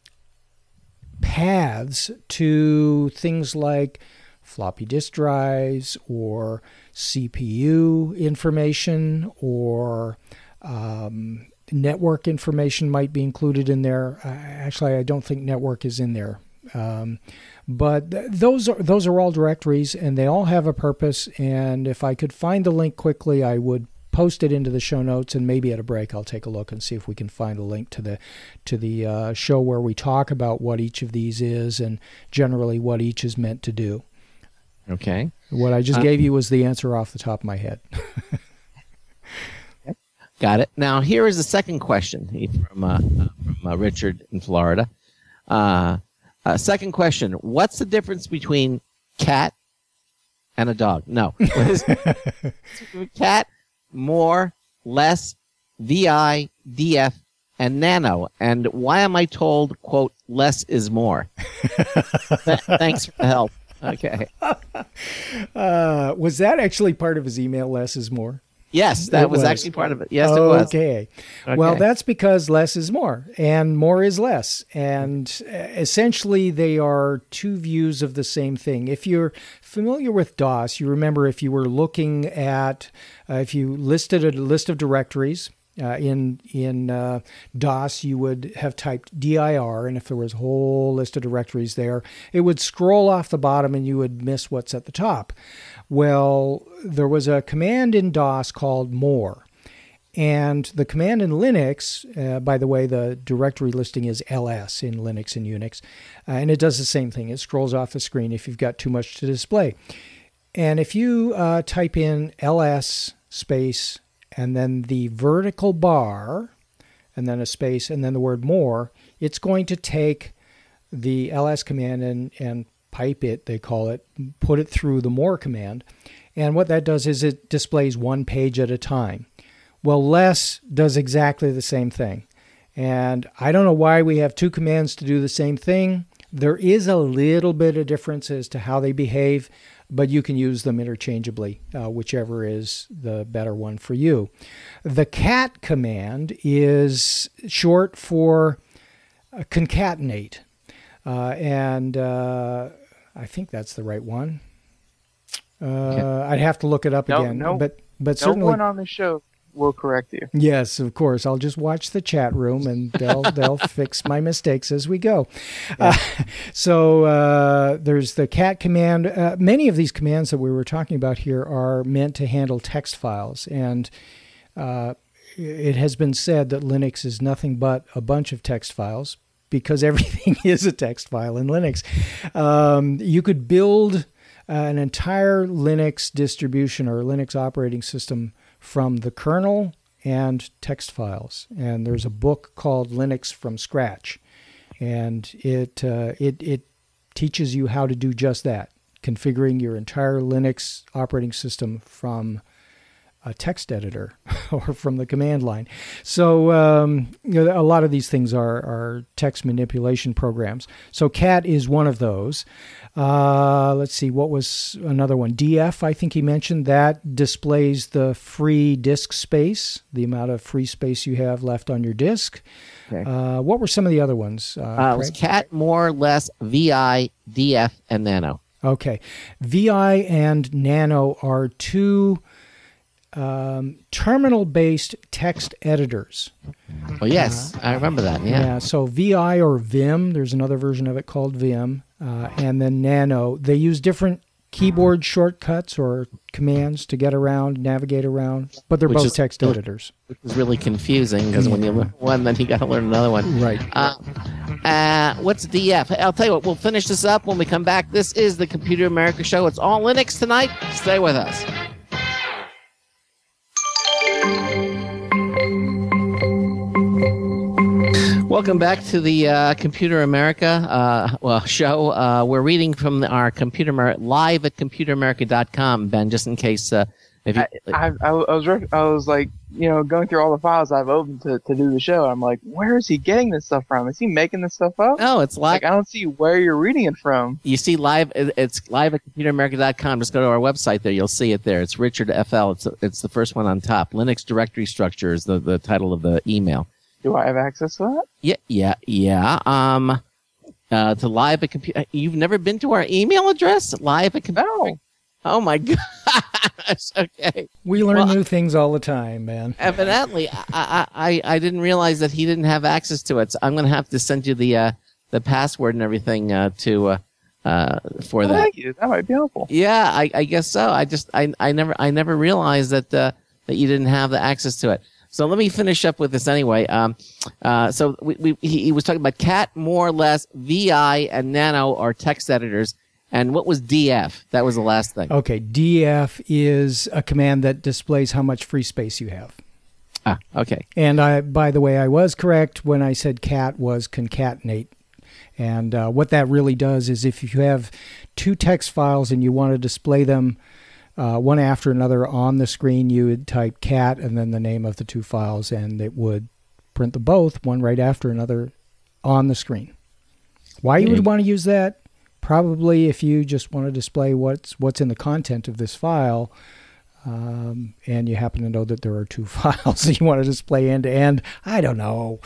paths to things like floppy disk drives or C P U information, or um, network information might be included in there. Uh, actually, I don't think network is in there. Um, but th- those are those are all directories, and they all have a purpose. And if I could find the link quickly, I would post it into the show notes, and maybe at a break I'll take a look and see if we can find a link to the to the uh, show where we talk about what each of these is and generally what each is meant to do. Okay. What I just uh, gave you was the answer off the top of my head. Got it. Now here is the second question from uh, from uh, Richard in Florida. Uh, uh, second question: what's the difference between cat and a dog? No. What is cat? More, less, V I, D F, and nano. And why am I told, quote, less is more? Th- thanks for the help. Okay. Uh, was that actually part of his email, less is more? Yes, that was, was actually part of it. Yes, it was. Okay. Well, that's because less is more and more is less. And essentially, they are two views of the same thing. If you're familiar with DOS, you remember if you were looking at, uh, if you listed a list of directories, Uh, in in uh, DOS, you would have typed dir, and if there was a whole list of directories there, it would scroll off the bottom and you would miss what's at the top. Well, there was a command in DOS called more, and the command in Linux, uh, by the way, the directory listing is ls in Linux and Unix, uh, and it does the same thing. It scrolls off the screen if you've got too much to display. And if you uh, type in ls space and then the vertical bar, and then a space, and then the word more, it's going to take the ls command and, and pipe it, they call it, put it through the more command. And what that does is it displays one page at a time. Well, less does exactly the same thing. And I don't know why we have two commands to do the same thing. There is a little bit of difference as to how they behave, but you can use them interchangeably, uh, whichever is the better one for you. The cat command is short for uh, concatenate, uh, and uh, I think that's the right one. Uh, I'd have to look it up no, again, no, but but no certainly one on the show will correct you. Yes, of course. I'll just watch the chat room, and they'll they'll fix my mistakes as we go. Yeah. Uh, so uh, there's the cat command. Uh, many of these commands that we were talking about here are meant to handle text files, and uh, it has been said that Linux is nothing but a bunch of text files. because everything is a text file in Linux. Um, you could build uh, an entire Linux distribution or Linux operating system from the kernel and text files. And there's a book called Linux from Scratch, and it uh, it it teaches you how to do just that, configuring your entire Linux operating system from a text editor or from the command line. So um, you know, a lot of these things are, are text manipulation programs. So cat is one of those. Uh, let's see, what was another one? D F, I think he mentioned. That displays the free disk space, the amount of free space you have left on your disk. Okay. Uh, what were some of the other ones? Uh, uh, it was cat, more, less, V I, D F, and nano. Okay. V I and nano are two Um, terminal-based text editors. Oh, yes. Uh, I remember that, yeah. Yeah, so V I or Vim, there's another version of it called Vim, uh, and then Nano. They use different keyboard shortcuts or commands to get around, navigate around, but they're which both is, text editors. Which is really confusing, because when you learn one, then you got to learn another one. Right. Uh, uh, what's D F? I'll tell you what, we'll finish this up when we come back. This is the Computer America Show. It's all Linux tonight. Stay with us. Welcome back to the uh, Computer America uh, well, show. Uh, we're reading from our Computer Amer- live at computer america dot com, Ben, just in case. Uh, if you, I, I, I was rec- I was like, you know, going through all the files I've opened to, to do the show. I'm like, where is he getting this stuff from? Is he making this stuff up? No, it's live. Like, I don't see where you're reading it from. You see live. It's live at computer america dot com. Just go to our website there. You'll see it there. It's Richard F L. It's it's the first one on top. Linux directory structure is the, the title of the email. Do I have access to that? Yeah, yeah, yeah. Um, uh, to live at computer. You've never been to our email address? Live at computer. No. Oh my gosh. Okay. We learn Well, new things all the time, man. Evidently, I, I I I didn't realize that he didn't have access to it. So I'm going to have to send you the uh, the password and everything uh, to uh, uh, for Oh, that. thank you. That might be helpful. Yeah, I, I guess so. I just I I never I never realized that uh, that you didn't have the access to it. So let me finish up with this anyway. Um, uh, so we, we he, he was talking about cat, more, less, V I, and nano are text editors. And what was D F? That was the last thing. Okay, D F is a command that displays how much free space you have. Ah, okay. And I, by the way, I was correct when I said cat was concatenate. And uh, what that really does is if you have two text files and you want to display them uh, one after another on the screen, you would type cat and then the name of the two files, and it would print them both, one right after another, on the screen. Why you would want to use that? Probably if you just want to display what's what's in the content of this file, um, and you happen to know that there are two files that you want to display end to end. I don't know.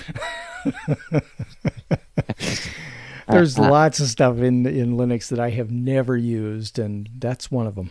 There's uh, uh, lots of stuff in in Linux that I have never used, and that's one of them.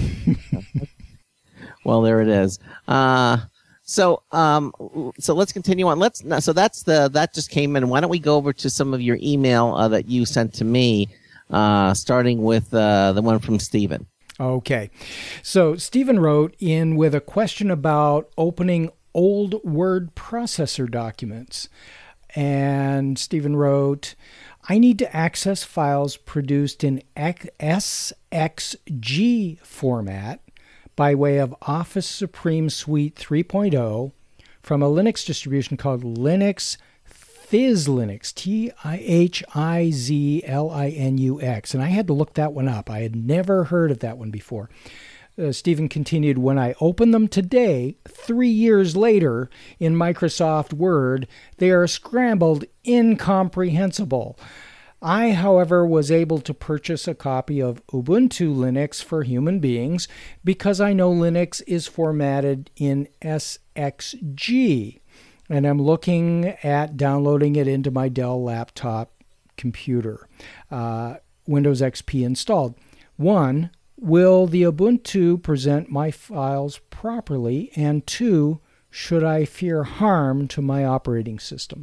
Well, there it is. Uh, so, um, so let's continue on. Let's so that's the that just came in. Why don't we go over to some of your email uh, that you sent to me, uh, starting with uh, the one from Stephen. Okay, so Stephen wrote in with a question about opening old word processor documents, and Stephen wrote, I need to access files produced in S X G format by way of Office Supreme Suite three point oh from a Linux distribution called Linux ThizLinux, T I H I Z L I N U X. And I had to look that one up. I had never heard of that one before. Uh, Stephen continued, when I open them today, three years later, in Microsoft Word, they are scrambled incomprehensible. I, however, was able to purchase a copy of Ubuntu Linux for Human Beings because I know Linux is formatted in S X G, and I'm looking at downloading it into my Dell laptop computer. Uh, Windows X P installed. One, will the Ubuntu present my files properly? And two, should I fear harm to my operating system?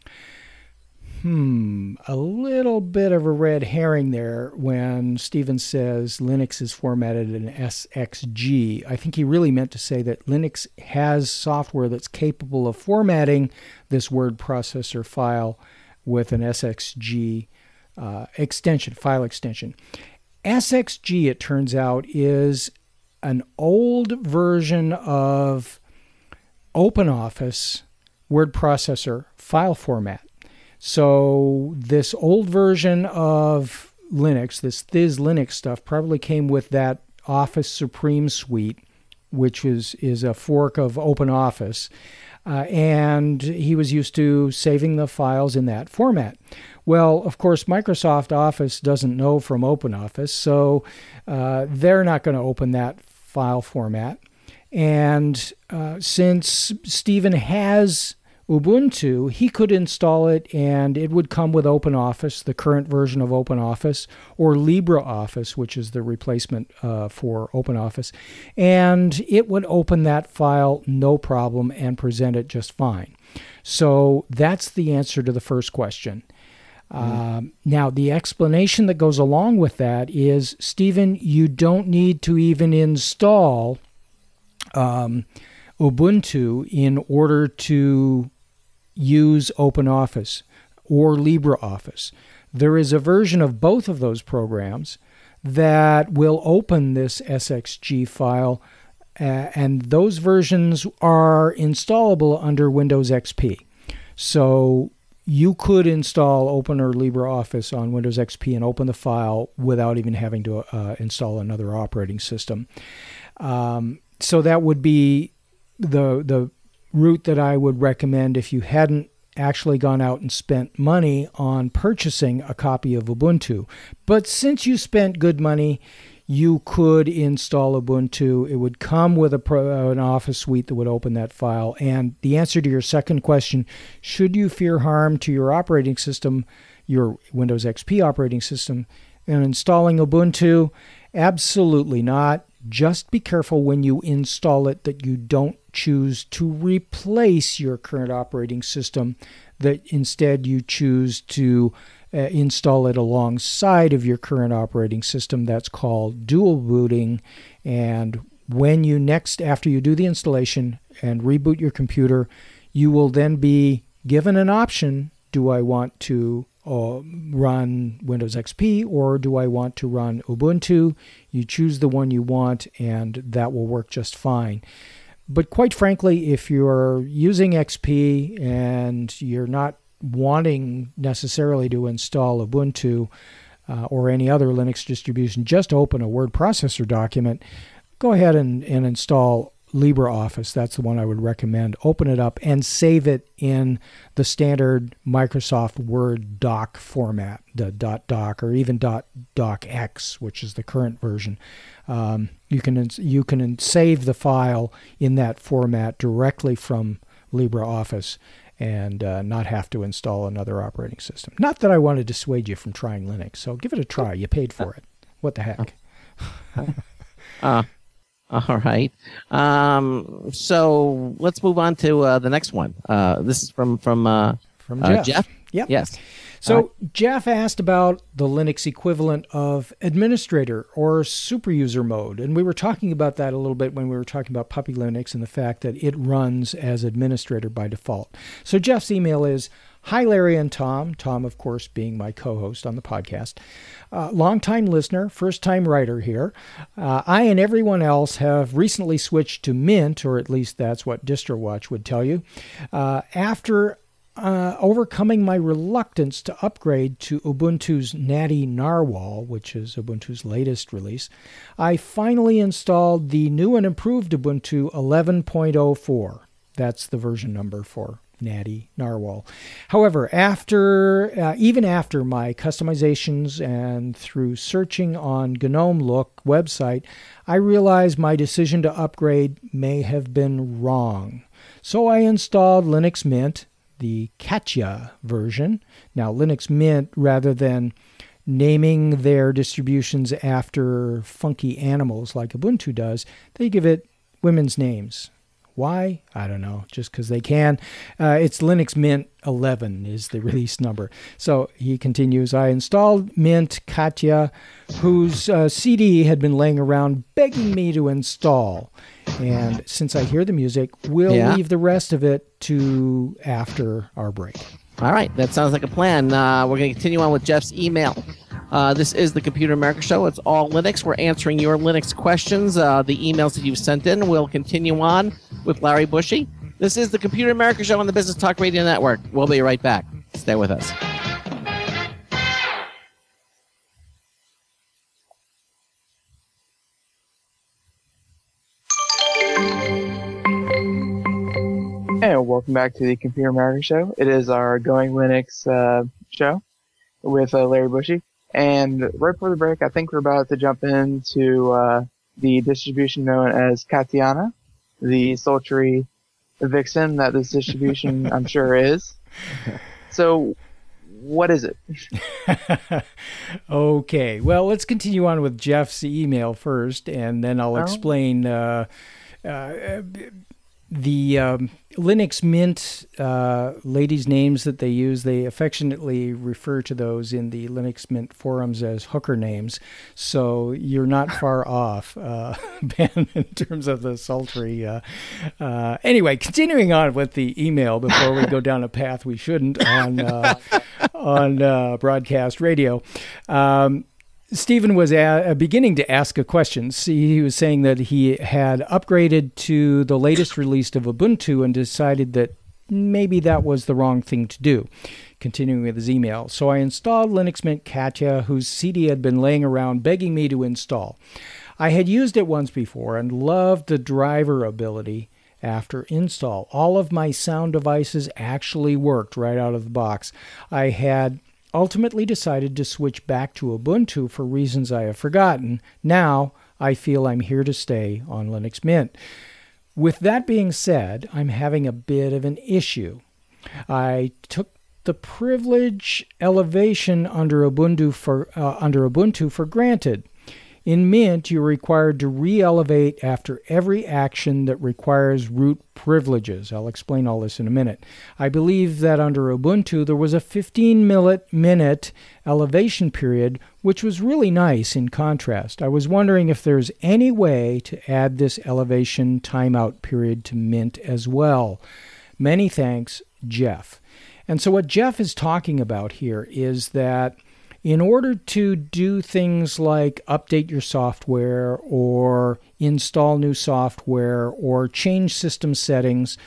Hmm, a little bit of a red herring there when Stephen says Linux is formatted in S X G. I think he really meant to say that Linux has software that's capable of formatting this word processor file with an S X G uh, extension, file extension. S X G, it turns out, is an old version of OpenOffice word processor file format. So this old version of Linux, this Thiz Linux stuff, probably came with that Office Supreme suite, which is, is a fork of OpenOffice. Uh, and he was used to saving the files in that format. Well, of course, Microsoft Office doesn't know from OpenOffice, so uh, they're not going to open that file format. And uh, since Stephen has Ubuntu, he could install it and it would come with OpenOffice, the current version of OpenOffice, or LibreOffice, which is the replacement uh, for OpenOffice. And it would open that file no problem and present it just fine. So that's the answer to the first question. Mm. Um, now, the explanation that goes along with that is, Stephen, you don't need to even install um, Ubuntu in order to use OpenOffice or LibreOffice. There is a version of both of those programs that will open this S X G file, uh, and those versions are installable under Windows X P. So you could install Open or LibreOffice on Windows X P and open the file without even having to uh, install another operating system. Um, so that would be the the route that I would recommend if you hadn't actually gone out and spent money on purchasing a copy of Ubuntu. But since you spent good money, you could install Ubuntu. It would come with a pro, an Office suite that would open that file. And the answer to your second question, should you fear harm to your operating system, your Windows X P operating system, and installing Ubuntu? Absolutely not. Just be careful when you install it that you don't choose to replace your current operating system, that instead you choose to uh, install it alongside of your current operating system. That's called dual booting. And when you next, after you do the installation and reboot your computer, you will then be given an option. Do I want to uh, run Windows X P or do I want to run Ubuntu? You choose the one you want and that will work just fine. But quite frankly, if you're using X P and you're not wanting necessarily to install Ubuntu uh, or any other Linux distribution, just open a word processor document. Go ahead and, and install LibreOffice. That's the one I would recommend. Open it up and save it in the standard Microsoft Word doc format, the .doc or even .docx, which is the current version. Um, you can you can save the file in that format directly from LibreOffice and uh, not have to install another operating system. Not that I want to dissuade you from trying Linux, so give it a try. You paid for it. What the heck? uh, all right. Um, so let's move on to uh, the next one. Uh, this is from from uh, from Jeff. Uh, Jeff? Yep. Yes. So uh, Jeff asked about the Linux equivalent of administrator or super user mode. And we were talking about that a little bit when we were talking about Puppy Linux and the fact that it runs as administrator by default. So Jeff's email is, hi, Larry and Tom. Tom, of course, being my co-host on the podcast. Uh, long-time listener, first-time writer here. Uh, I and everyone else have recently switched to Mint, or at least that's what DistroWatch would tell you, uh, after Uh, overcoming my reluctance to upgrade to Ubuntu's Natty Narwhal, which is Ubuntu's latest release. I finally installed the new and improved Ubuntu eleven point oh four. That's the version number for Natty Narwhal. However, after uh, even after my customizations and through searching on GNOME Look website, I realized my decision to upgrade may have been wrong. So I installed Linux Mint, the Katya version. Now, Linux Mint, rather than naming their distributions after funky animals like Ubuntu does, they give it women's names. Why? I don't know. Just because they can. Uh, it's Linux Mint eleven is the release number. So he continues, I installed Mint Katya, whose uh, C D had been laying around begging me to install. And since I hear the music, we'll yeah. leave the rest of it to after our break. All right, that sounds like a plan. Uh, we're going to continue on with Jeff's email. Uh, this is the Computer America Show. It's all Linux. We're answering your Linux questions, uh, the emails that you've sent in. We'll continue on with Larry Bushy. This is the Computer America Show on the Business Talk Radio Network. We'll be right back. Stay with us. And welcome back to the Computer America Show. It is our Going Linux uh, show with uh, Larry Bushy. And right before the break, I think we're about to jump into uh, the distribution known as Katiana, the sultry vixen that this distribution, I'm sure, is. So, what is it? Okay. Well, let's continue on with Jeff's email first, and then I'll Oh. explain uh, uh, the um, Linux Mint uh, ladies' names that they use. They affectionately refer to those in the Linux Mint forums as hooker names. So you're not far off, uh, Ben, in terms of the sultry. Uh, uh, anyway, continuing on with the email before we go down a path we shouldn't on uh, on uh, broadcast radio. Um, Stephen was a, beginning to ask a question. See, he was saying that he had upgraded to the latest release of Ubuntu and decided that maybe that was the wrong thing to do. Continuing with his email. So I installed Linux Mint Katya, whose C D had been laying around begging me to install. I had used it once before and loved the driver ability after install. All of my sound devices actually worked right out of the box. I had ultimately decided to switch back to Ubuntu for reasons I have forgotten. Now, I feel I'm here to stay on Linux Mint. With that being said, I'm having a bit of an issue. I took the privilege elevation under Ubuntu for uh, under Ubuntu for granted. In Mint, you're required to re-elevate after every action that requires root privileges. I'll explain all this in a minute. I believe that under Ubuntu, there was a fifteen minute elevation period, which was really nice in contrast. I was wondering if there's any way to add this elevation timeout period to Mint as well. Many thanks, Jeff. And so what Jeff is talking about here is that in order to do things like update your software or install new software or change system settings,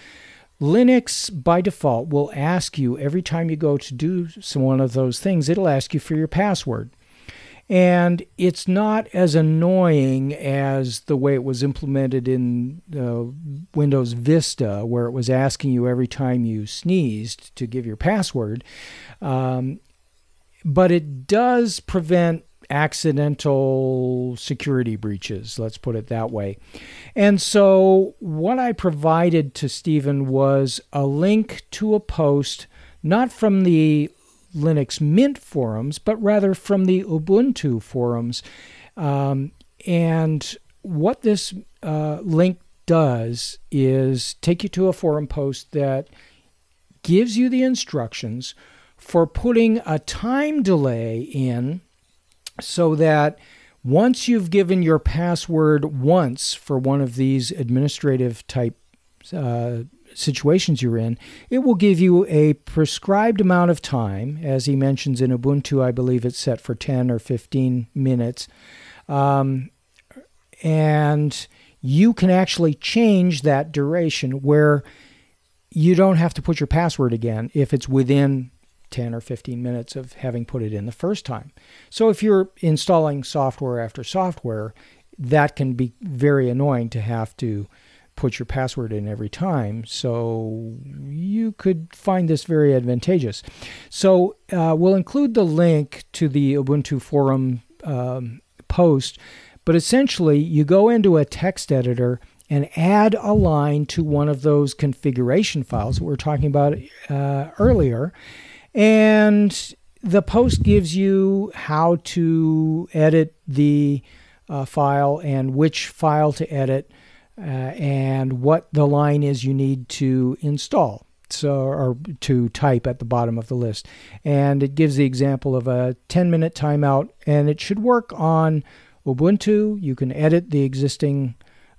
Linux by default will ask you every time you go to do some one of those things, it'll ask you for your password. And it's not as annoying as the way it was implemented in uh, Windows Vista, where it was asking you every time you sneezed to give your password. Um, But it does prevent accidental security breaches, let's put it that way. And so what I provided to Stephen was a link to a post, not from the Linux Mint forums, but rather from the Ubuntu forums. Um, and what this uh, link does is take you to a forum post that gives you the instructions for putting a time delay in so that once you've given your password once for one of these administrative type uh, situations you're in, it will give you a prescribed amount of time. As he mentions in Ubuntu, I believe it's set for ten or fifteen minutes. Um, and you can actually change that duration where you don't have to put your password again if it's within ten or fifteen minutes of having put it in the first time. So if you're installing software after software, that can be very annoying to have to put your password in every time. So you could find this very advantageous. So uh, we'll include the link to the Ubuntu forum um, post, but essentially you go into a text editor and add a line to one of those configuration files that we were talking about uh, earlier. And the post gives you how to edit the uh, file and which file to edit uh, and what the line is you need to install, so or to type at the bottom of the list. And it gives the example of a ten minute timeout, and it should work on Ubuntu. You can edit the existing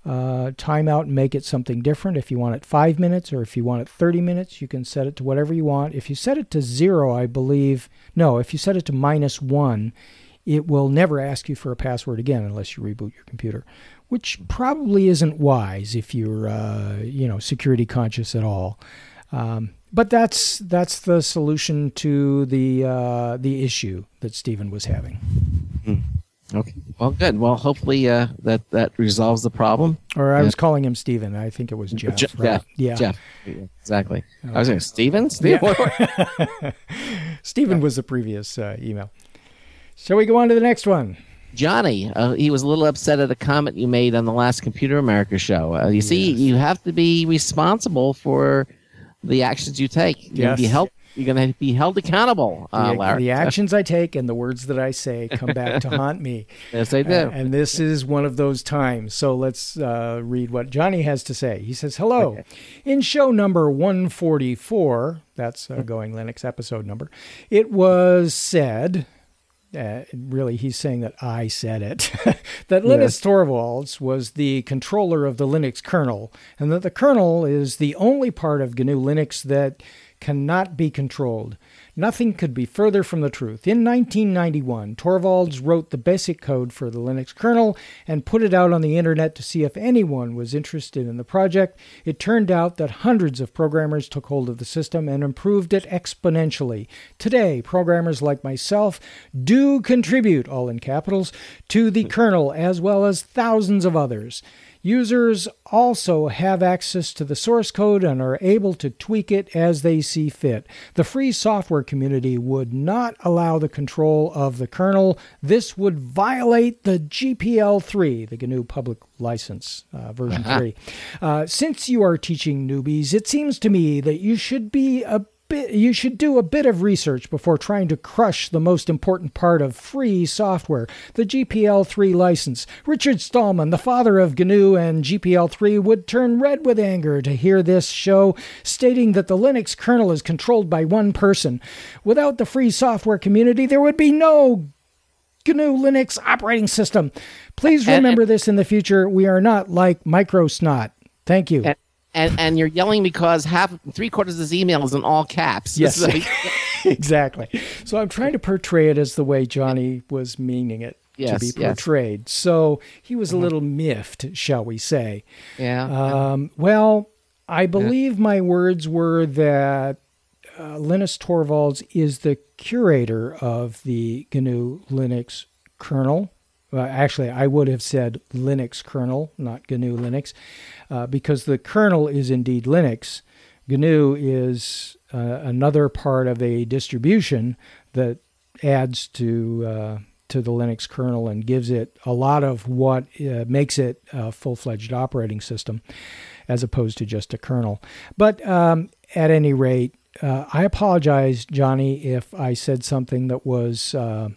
uh, timeout and make it something different. If you want it five minutes or if you want it thirty minutes, you can set it to whatever you want. If you set it to zero, I believe, no, if you set it to minus one, it will never ask you for a password again unless you reboot your computer, which probably isn't wise if you're, uh, you know, security conscious at all. Um, but that's that's the solution to the uh, the issue that Stephen was having. Mm. Okay. Well, good. Well, hopefully uh, that that resolves the problem. Or I yeah. was calling him Stephen. I think it was Jeff. Je- right? Jeff. Yeah. Jeff. Exactly. Okay. I was saying Stephen. Stephen. Yeah. Stephen was the previous uh, email. Shall we go on to the next one? Johnny, uh, he was a little upset at a comment you made on the last Computer America show. Uh, you see, Yes. you have to be responsible for the actions you take. You're Yes. going to be held. You're going to be held accountable, uh, the, Larry. the actions I take and the words that I say come back to haunt me. Yes, they do. Uh, and this is one of those times. So let's uh, read what Johnny has to say. He says, hello. Okay. In show number one forty-four, that's uh, Going Linux episode number, it was said... Uh, really, he's saying that I said it, that Linus Torvalds was the controller of the Linux kernel, and that the kernel is the only part of G N U Linux that cannot be controlled. Nothing could be further from the truth. In nineteen ninety-one, Torvalds wrote the basic code for the Linux kernel and put it out on the internet to see if anyone was interested in the project. It turned out that hundreds of programmers took hold of the system and improved it exponentially. Today, programmers like myself do contribute, all in capitals, to the kernel as well as thousands of others. Users also have access to the source code and are able to tweak it as they see fit. The free software community would not allow the control of the kernel. This would violate the G P L three, the G N U Public License, uh, version Uh-huh. three. Uh, since you are teaching newbies, it seems to me that you should be a Bit, you should do a bit of research before trying to crush the most important part of free software, the G P L three license. Richard Stallman, the father of G N U and G P L three, would turn red with anger to hear this show stating that the Linux kernel is controlled by one person. Without the free software community, there would be no G N U Linux operating system. Please remember this in the future. We are not like Microsnot. Thank you. And, and and you're yelling because half, three quarters of this email is in all caps. Yes, So- exactly. So I'm trying to portray it as the way Johnny was meaning it Yes, to be yes. portrayed. So he was a little miffed, shall we say. yeah. Um, well, I believe my words were that uh, Linus Torvalds is the curator of the G N U Linux kernel. Uh, actually, I would have said Linux kernel, not G N U Linux, uh, because the kernel is indeed Linux. G N U is uh, another part of a distribution that adds to uh, to the Linux kernel and gives it a lot of what uh, makes it a full-fledged operating system, as opposed to just a kernel. But um, at any rate, uh, I apologize, Johnny, if I said something that was uh,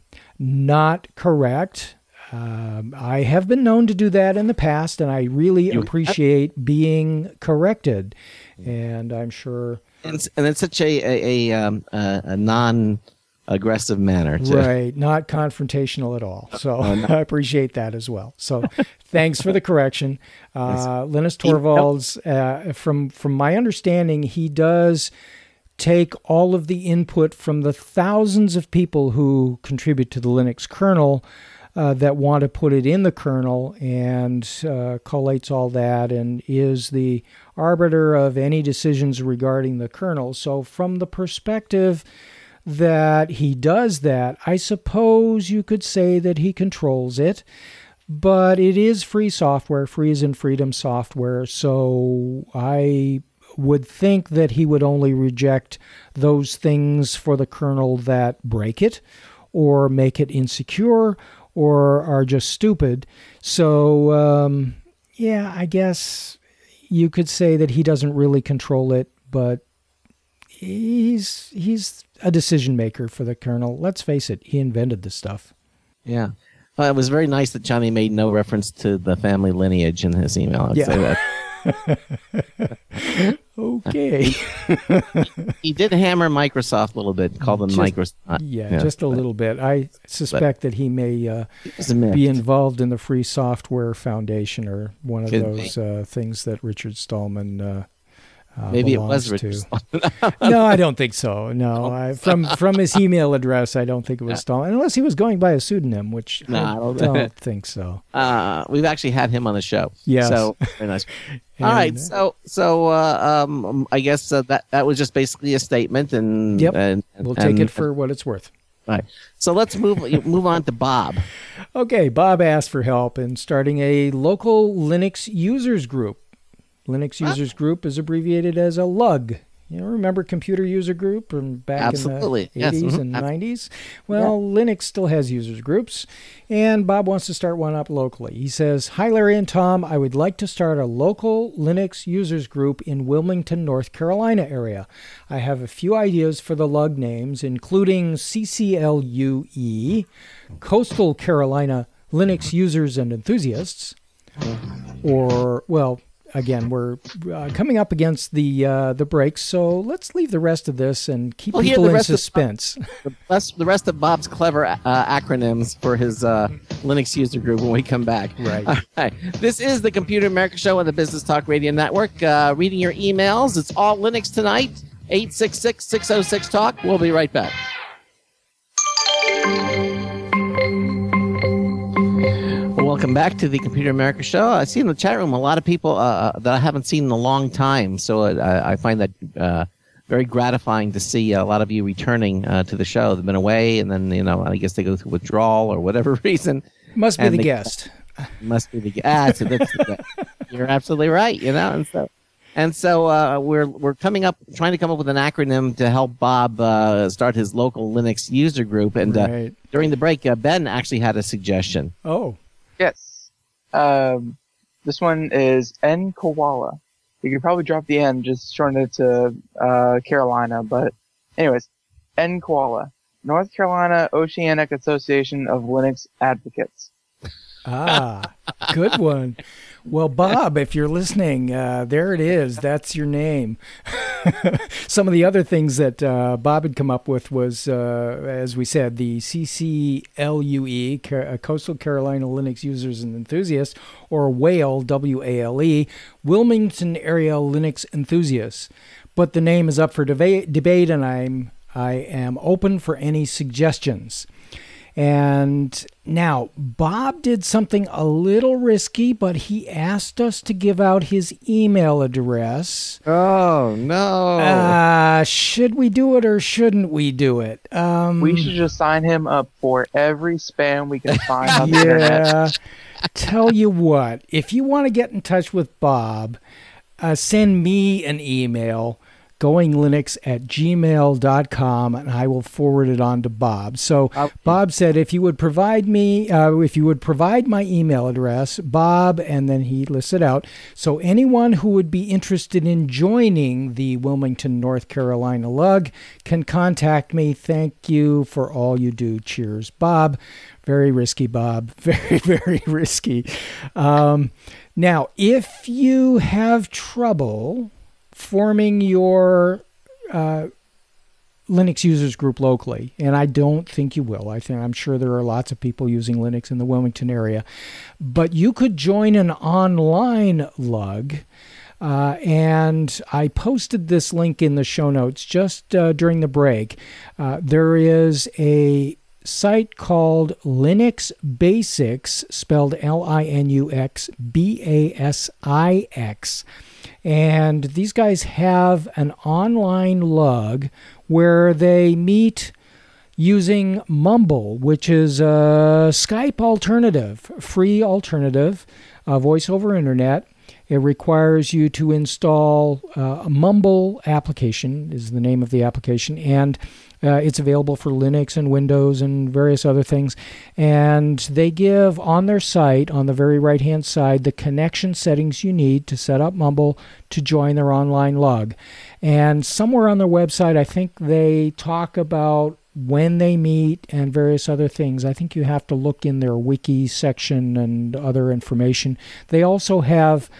not correct. Um, I have been known to do that in the past, and I really You- appreciate being corrected. And I'm sure, and, it's- and it's such a a, a, um, a, a non-aggressive manner. To, right, not confrontational at all. So I appreciate that as well. So thanks for the correction. Uh, Linus Torvalds, uh, from from my understanding, he does take all of the input from the thousands of people who contribute to the Linux kernel Uh, that want to put it in the kernel and uh, collates all that and is the arbiter of any decisions regarding the kernel. So from the perspective that he does that, I suppose you could say that he controls it, but it is free software, free as in freedom software, so I would think that he would only reject those things for the kernel that break it or make it insecure or are just stupid. So, um, yeah, I guess you could say that he doesn't really control it, but he's he's a decision maker for the kernel. Let's face it, he invented this stuff. yeah. Well, it was very nice that Johnny made no reference to the family lineage in his email. I'd Yeah. say that. Okay. He did hammer Microsoft a little bit, call them Just- Microsoft. Yeah, Yeah, just a but- little bit. I suspect that he may uh, It's a myth. be involved in the Free Software Foundation or one of Could those uh, things that Richard Stallman uh, uh, Maybe it belongs was Richard to. Stallman. No, I don't think so. No, I, from from his email address, I don't think it was Stallman, unless he was going by a pseudonym, which No, I I don't- don't think so. Uh, we've actually had him on the show. Yes. So very nice. All right. And, uh, So so uh, um, I guess uh, that that was just basically a statement, and Yep. and, We'll take and- it for what it's worth. All right. So let's move move on to Bob. Okay, Bob asked for help in starting a local Linux users group. Linux users group is abbreviated as a lug. You know, remember Computer User Group from back Absolutely. in the Yes. eighties Mhm. and Ab- nineties? Well, Linux still has users groups, and Bob wants to start one up locally. He says, "Hi, Larry and Tom. I would like to start a local Linux users group in Wilmington, North Carolina area. I have a few ideas for the lug names, including C C L U E, Coastal Carolina Linux Users and Enthusiasts, or, well, again, we're uh, coming up against the uh, the break, so let's leave the rest of this and keep Well, hear people the in rest of- suspense." The rest, the rest of Bob's clever uh, acronyms for his uh, Linux user group when we come back. Right. All right. This is the Computer America Show on the Business Talk Radio Network. Uh, reading your emails. It's all Linux tonight. eight six six, six oh six, talk. We'll be right back. Welcome back to the Computer America Show. I see in the chat room a lot of people uh, that I haven't seen in a long time, so I, I find that uh, very gratifying to see a lot of you returning uh, to the show. They've been away, and then you know I guess they go through withdrawal or whatever reason. Must be And the they- guest. Must be the ah, so that's the, you're absolutely right. You know, and so and so uh, we're we're coming up trying to come up with an acronym to help Bob uh, start his local Linux user group. And uh, Right. during the break, uh, Ben actually had a suggestion. Oh, Yes. Um, this one is N Koala. You could probably drop the N, just shorten it to uh, Carolina. But anyways, N Koala, North Carolina Oceanic Association of Linux Advocates. ah, good one. Well, Bob, if you're listening, uh, there it is. That's your name. Some of the other things that uh, Bob had come up with was, uh, as we said, the C C L U E, Car- Coastal Carolina Linux Users and Enthusiasts, or WALE, W A L E, Wilmington Area Linux Enthusiasts. But the name is up for deba- debate, and I'm I am open for any suggestions. And now, Bob did something a little risky, but he asked us to give out his email address. Oh no! Uh, should we do it or shouldn't we do it? Um, We should just sign him up for every spam we can find on the internet. yeah. Tell you what, if you want to get in touch with Bob, uh, send me an email, goinglinux at gmail dot com, and I will forward it on to Bob. So Okay. Bob said if you would provide me, uh, if you would provide my email address, Bob, and then he lists it out. So anyone who would be interested in joining the Wilmington, North Carolina Lug can contact me. Thank you for all you do. Cheers, Bob. Very risky, Bob. Very, very risky. Um, now, if you have trouble forming your uh, Linux users group locally, and I don't think you will. I think I'm sure there are lots of people using Linux in the Wilmington area, but you could join an online lug. Uh, and I posted this link in the show notes just uh, during the break. Uh, there is a site called Linux Basics, spelled L I N U X B A S I X. And these guys have an online lug where they meet using Mumble, which is a Skype alternative, free alternative, uh, voice over internet. It requires you to install uh, a Mumble application, is the name of the application, and uh, it's available for Linux and Windows and various other things. And they give on their site, on the very right-hand side, the connection settings you need to set up Mumble to join their online lug. And somewhere on their website, I think they talk about when they meet and various other things. I think you have to look in their wiki section and other information. They also have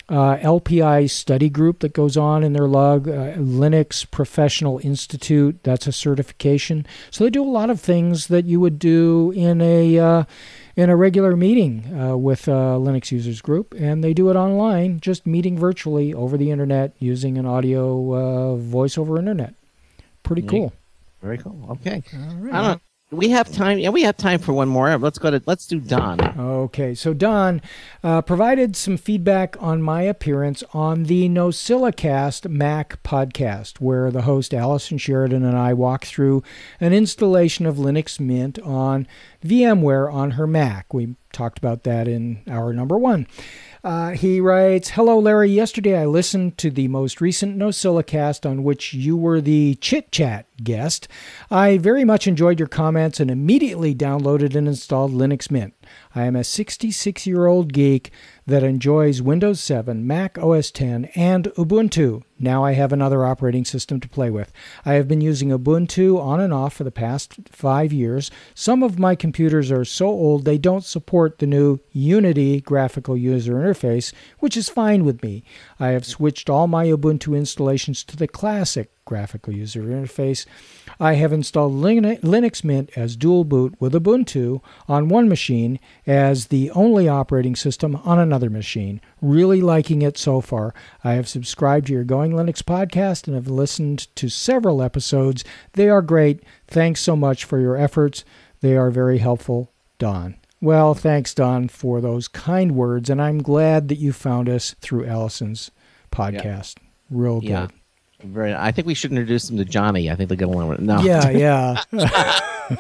uh, L P I study group that goes on in their lug, uh, Linux Professional Institute, that's a certification. So they do a lot of things that you would do in a uh, in a regular meeting uh, with a Linux users group, and they do it online, just meeting virtually over the internet using an audio uh, voice over internet. Pretty cool. Very cool. Okay. All right. I don't know. We have time. Yeah, we have time for one more. Let's go to. Let's do Don. Okay, so Don uh, provided some feedback on my appearance on the NosillaCast Mac podcast, where the host Allison Sheridan and I walk through an installation of Linux Mint on VMware on her Mac. We talked about that in hour number one. Uh, he writes, "Hello, Larry. Yesterday I listened to the most recent NosillaCast on which you were the chit-chat guest. I very much enjoyed your comments and immediately downloaded and installed Linux Mint. I am a sixty-six-year-old geek that enjoys Windows seven, Mac O S ten, and Ubuntu. Now I have another operating system to play with. I have been using Ubuntu on and off for the past five years. Some of my computers are so old they don't support the new Unity graphical user interface, which is fine with me. I have switched all my Ubuntu installations to the classic graphical user interface. I have installed Linux Mint as dual boot with Ubuntu on one machine as the only operating system on another machine. Really liking it so far. I have subscribed to your Going Linux podcast and have listened to several episodes. They are great. Thanks so much for your efforts. They are very helpful. Don." Well, thanks, Don, for those kind words, and I'm glad that you found us through Allison's podcast. Yeah. Real good. Yeah. Very. I think we should introduce them to Johnny. I think they're going to learn. No. Yeah, yeah.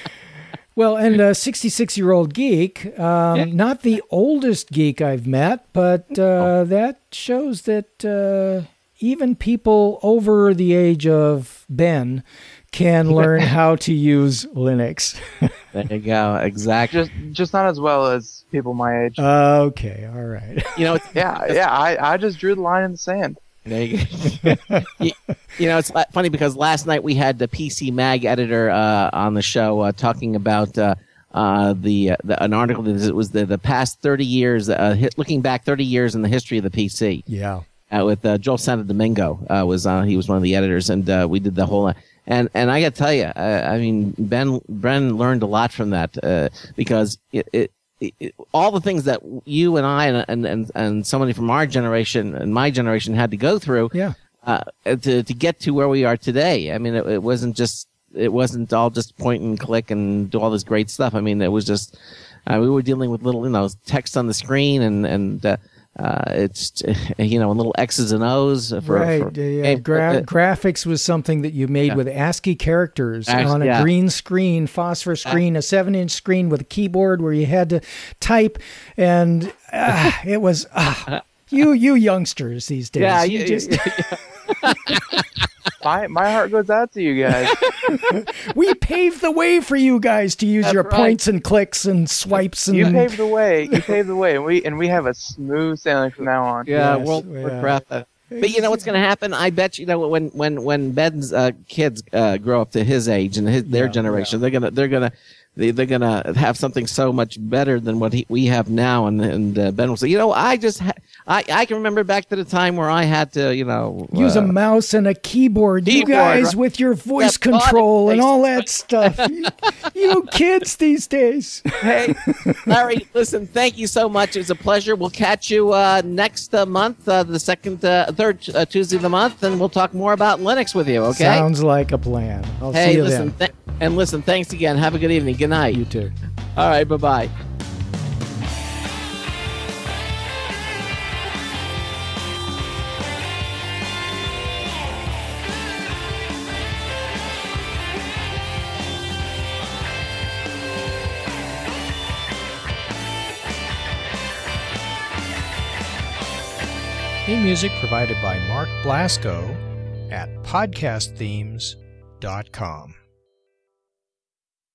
Well, and a sixty-six-year-old geek, um, yeah. Not the oldest geek I've met, but uh, oh. that shows that uh, even people over the age of Ben can learn how to use Linux. There you go. Exactly. Just, just not as well as people my age. Uh, okay. All right. You know. yeah, yeah. I, I just drew the line in the sand. There you, go. you, you know, it's funny because last night we had the P C Mag editor uh, on the show uh, talking about uh, uh, the, uh, the an article that it was the, the past thirty years, uh, hit, looking back thirty years in the history of the P C. Yeah. Uh, with uh, Joel Santo-Domingo uh, was uh, he was one of the editors, and uh, we did the whole. Uh, and and I got to tell you, uh, I mean, Ben Ben learned a lot from that uh, because it. it It, it, all the things that you and I and, and and and somebody from our generation and my generation had to go through, yeah, uh, to to get to where we are today. I mean, it, it wasn't just it wasn't all just point and click and do all this great stuff. I mean, it was just uh, we were dealing with little, you know, text on the screen and and uh, uh, it's you know, little X's and O's for right. For, yeah, hey, Gra- uh, graphics was something that you made yeah. with ASCII characters As- on a yeah. green screen, phosphorus screen, a seven-inch screen with a keyboard where you had to type, and uh, it was uh, you you youngsters these days. Yeah, you you, just. yeah. my my heart goes out to you guys. We paved the way for you guys to use That's your right. points and clicks and swipes and. You paved the way. You paved the way, and we and we have a smooth sailing from now on. Yeah, Yes, World yeah. Warcraft. Uh, but you know what's going to happen? I bet you know when when when Ben's uh, kids uh, grow up to his age and his, their Yeah, generation, they're gonna they're gonna they, they're gonna have something so much better than what he, we have now. And and uh, Ben will say, you know, I just ha- I I can remember back to the time where I had to, you know, use uh, a mouse and a keyboard. keyboard, You guys right? with your voice That body control and face. all that stuff. you, you kids these days. Hey, Larry, listen, thank you so much. It was a pleasure. We'll catch you uh, next uh, month, uh, the second, uh, third uh, Tuesday of the month, and we'll talk more about Linux with you, okay? Sounds like a plan. I'll hey, see you listen, then. th- and listen, thanks again. Have a good evening. Good night. You too. All right, bye-bye. Theme music provided by Mark Blasco at podcast themes dot com.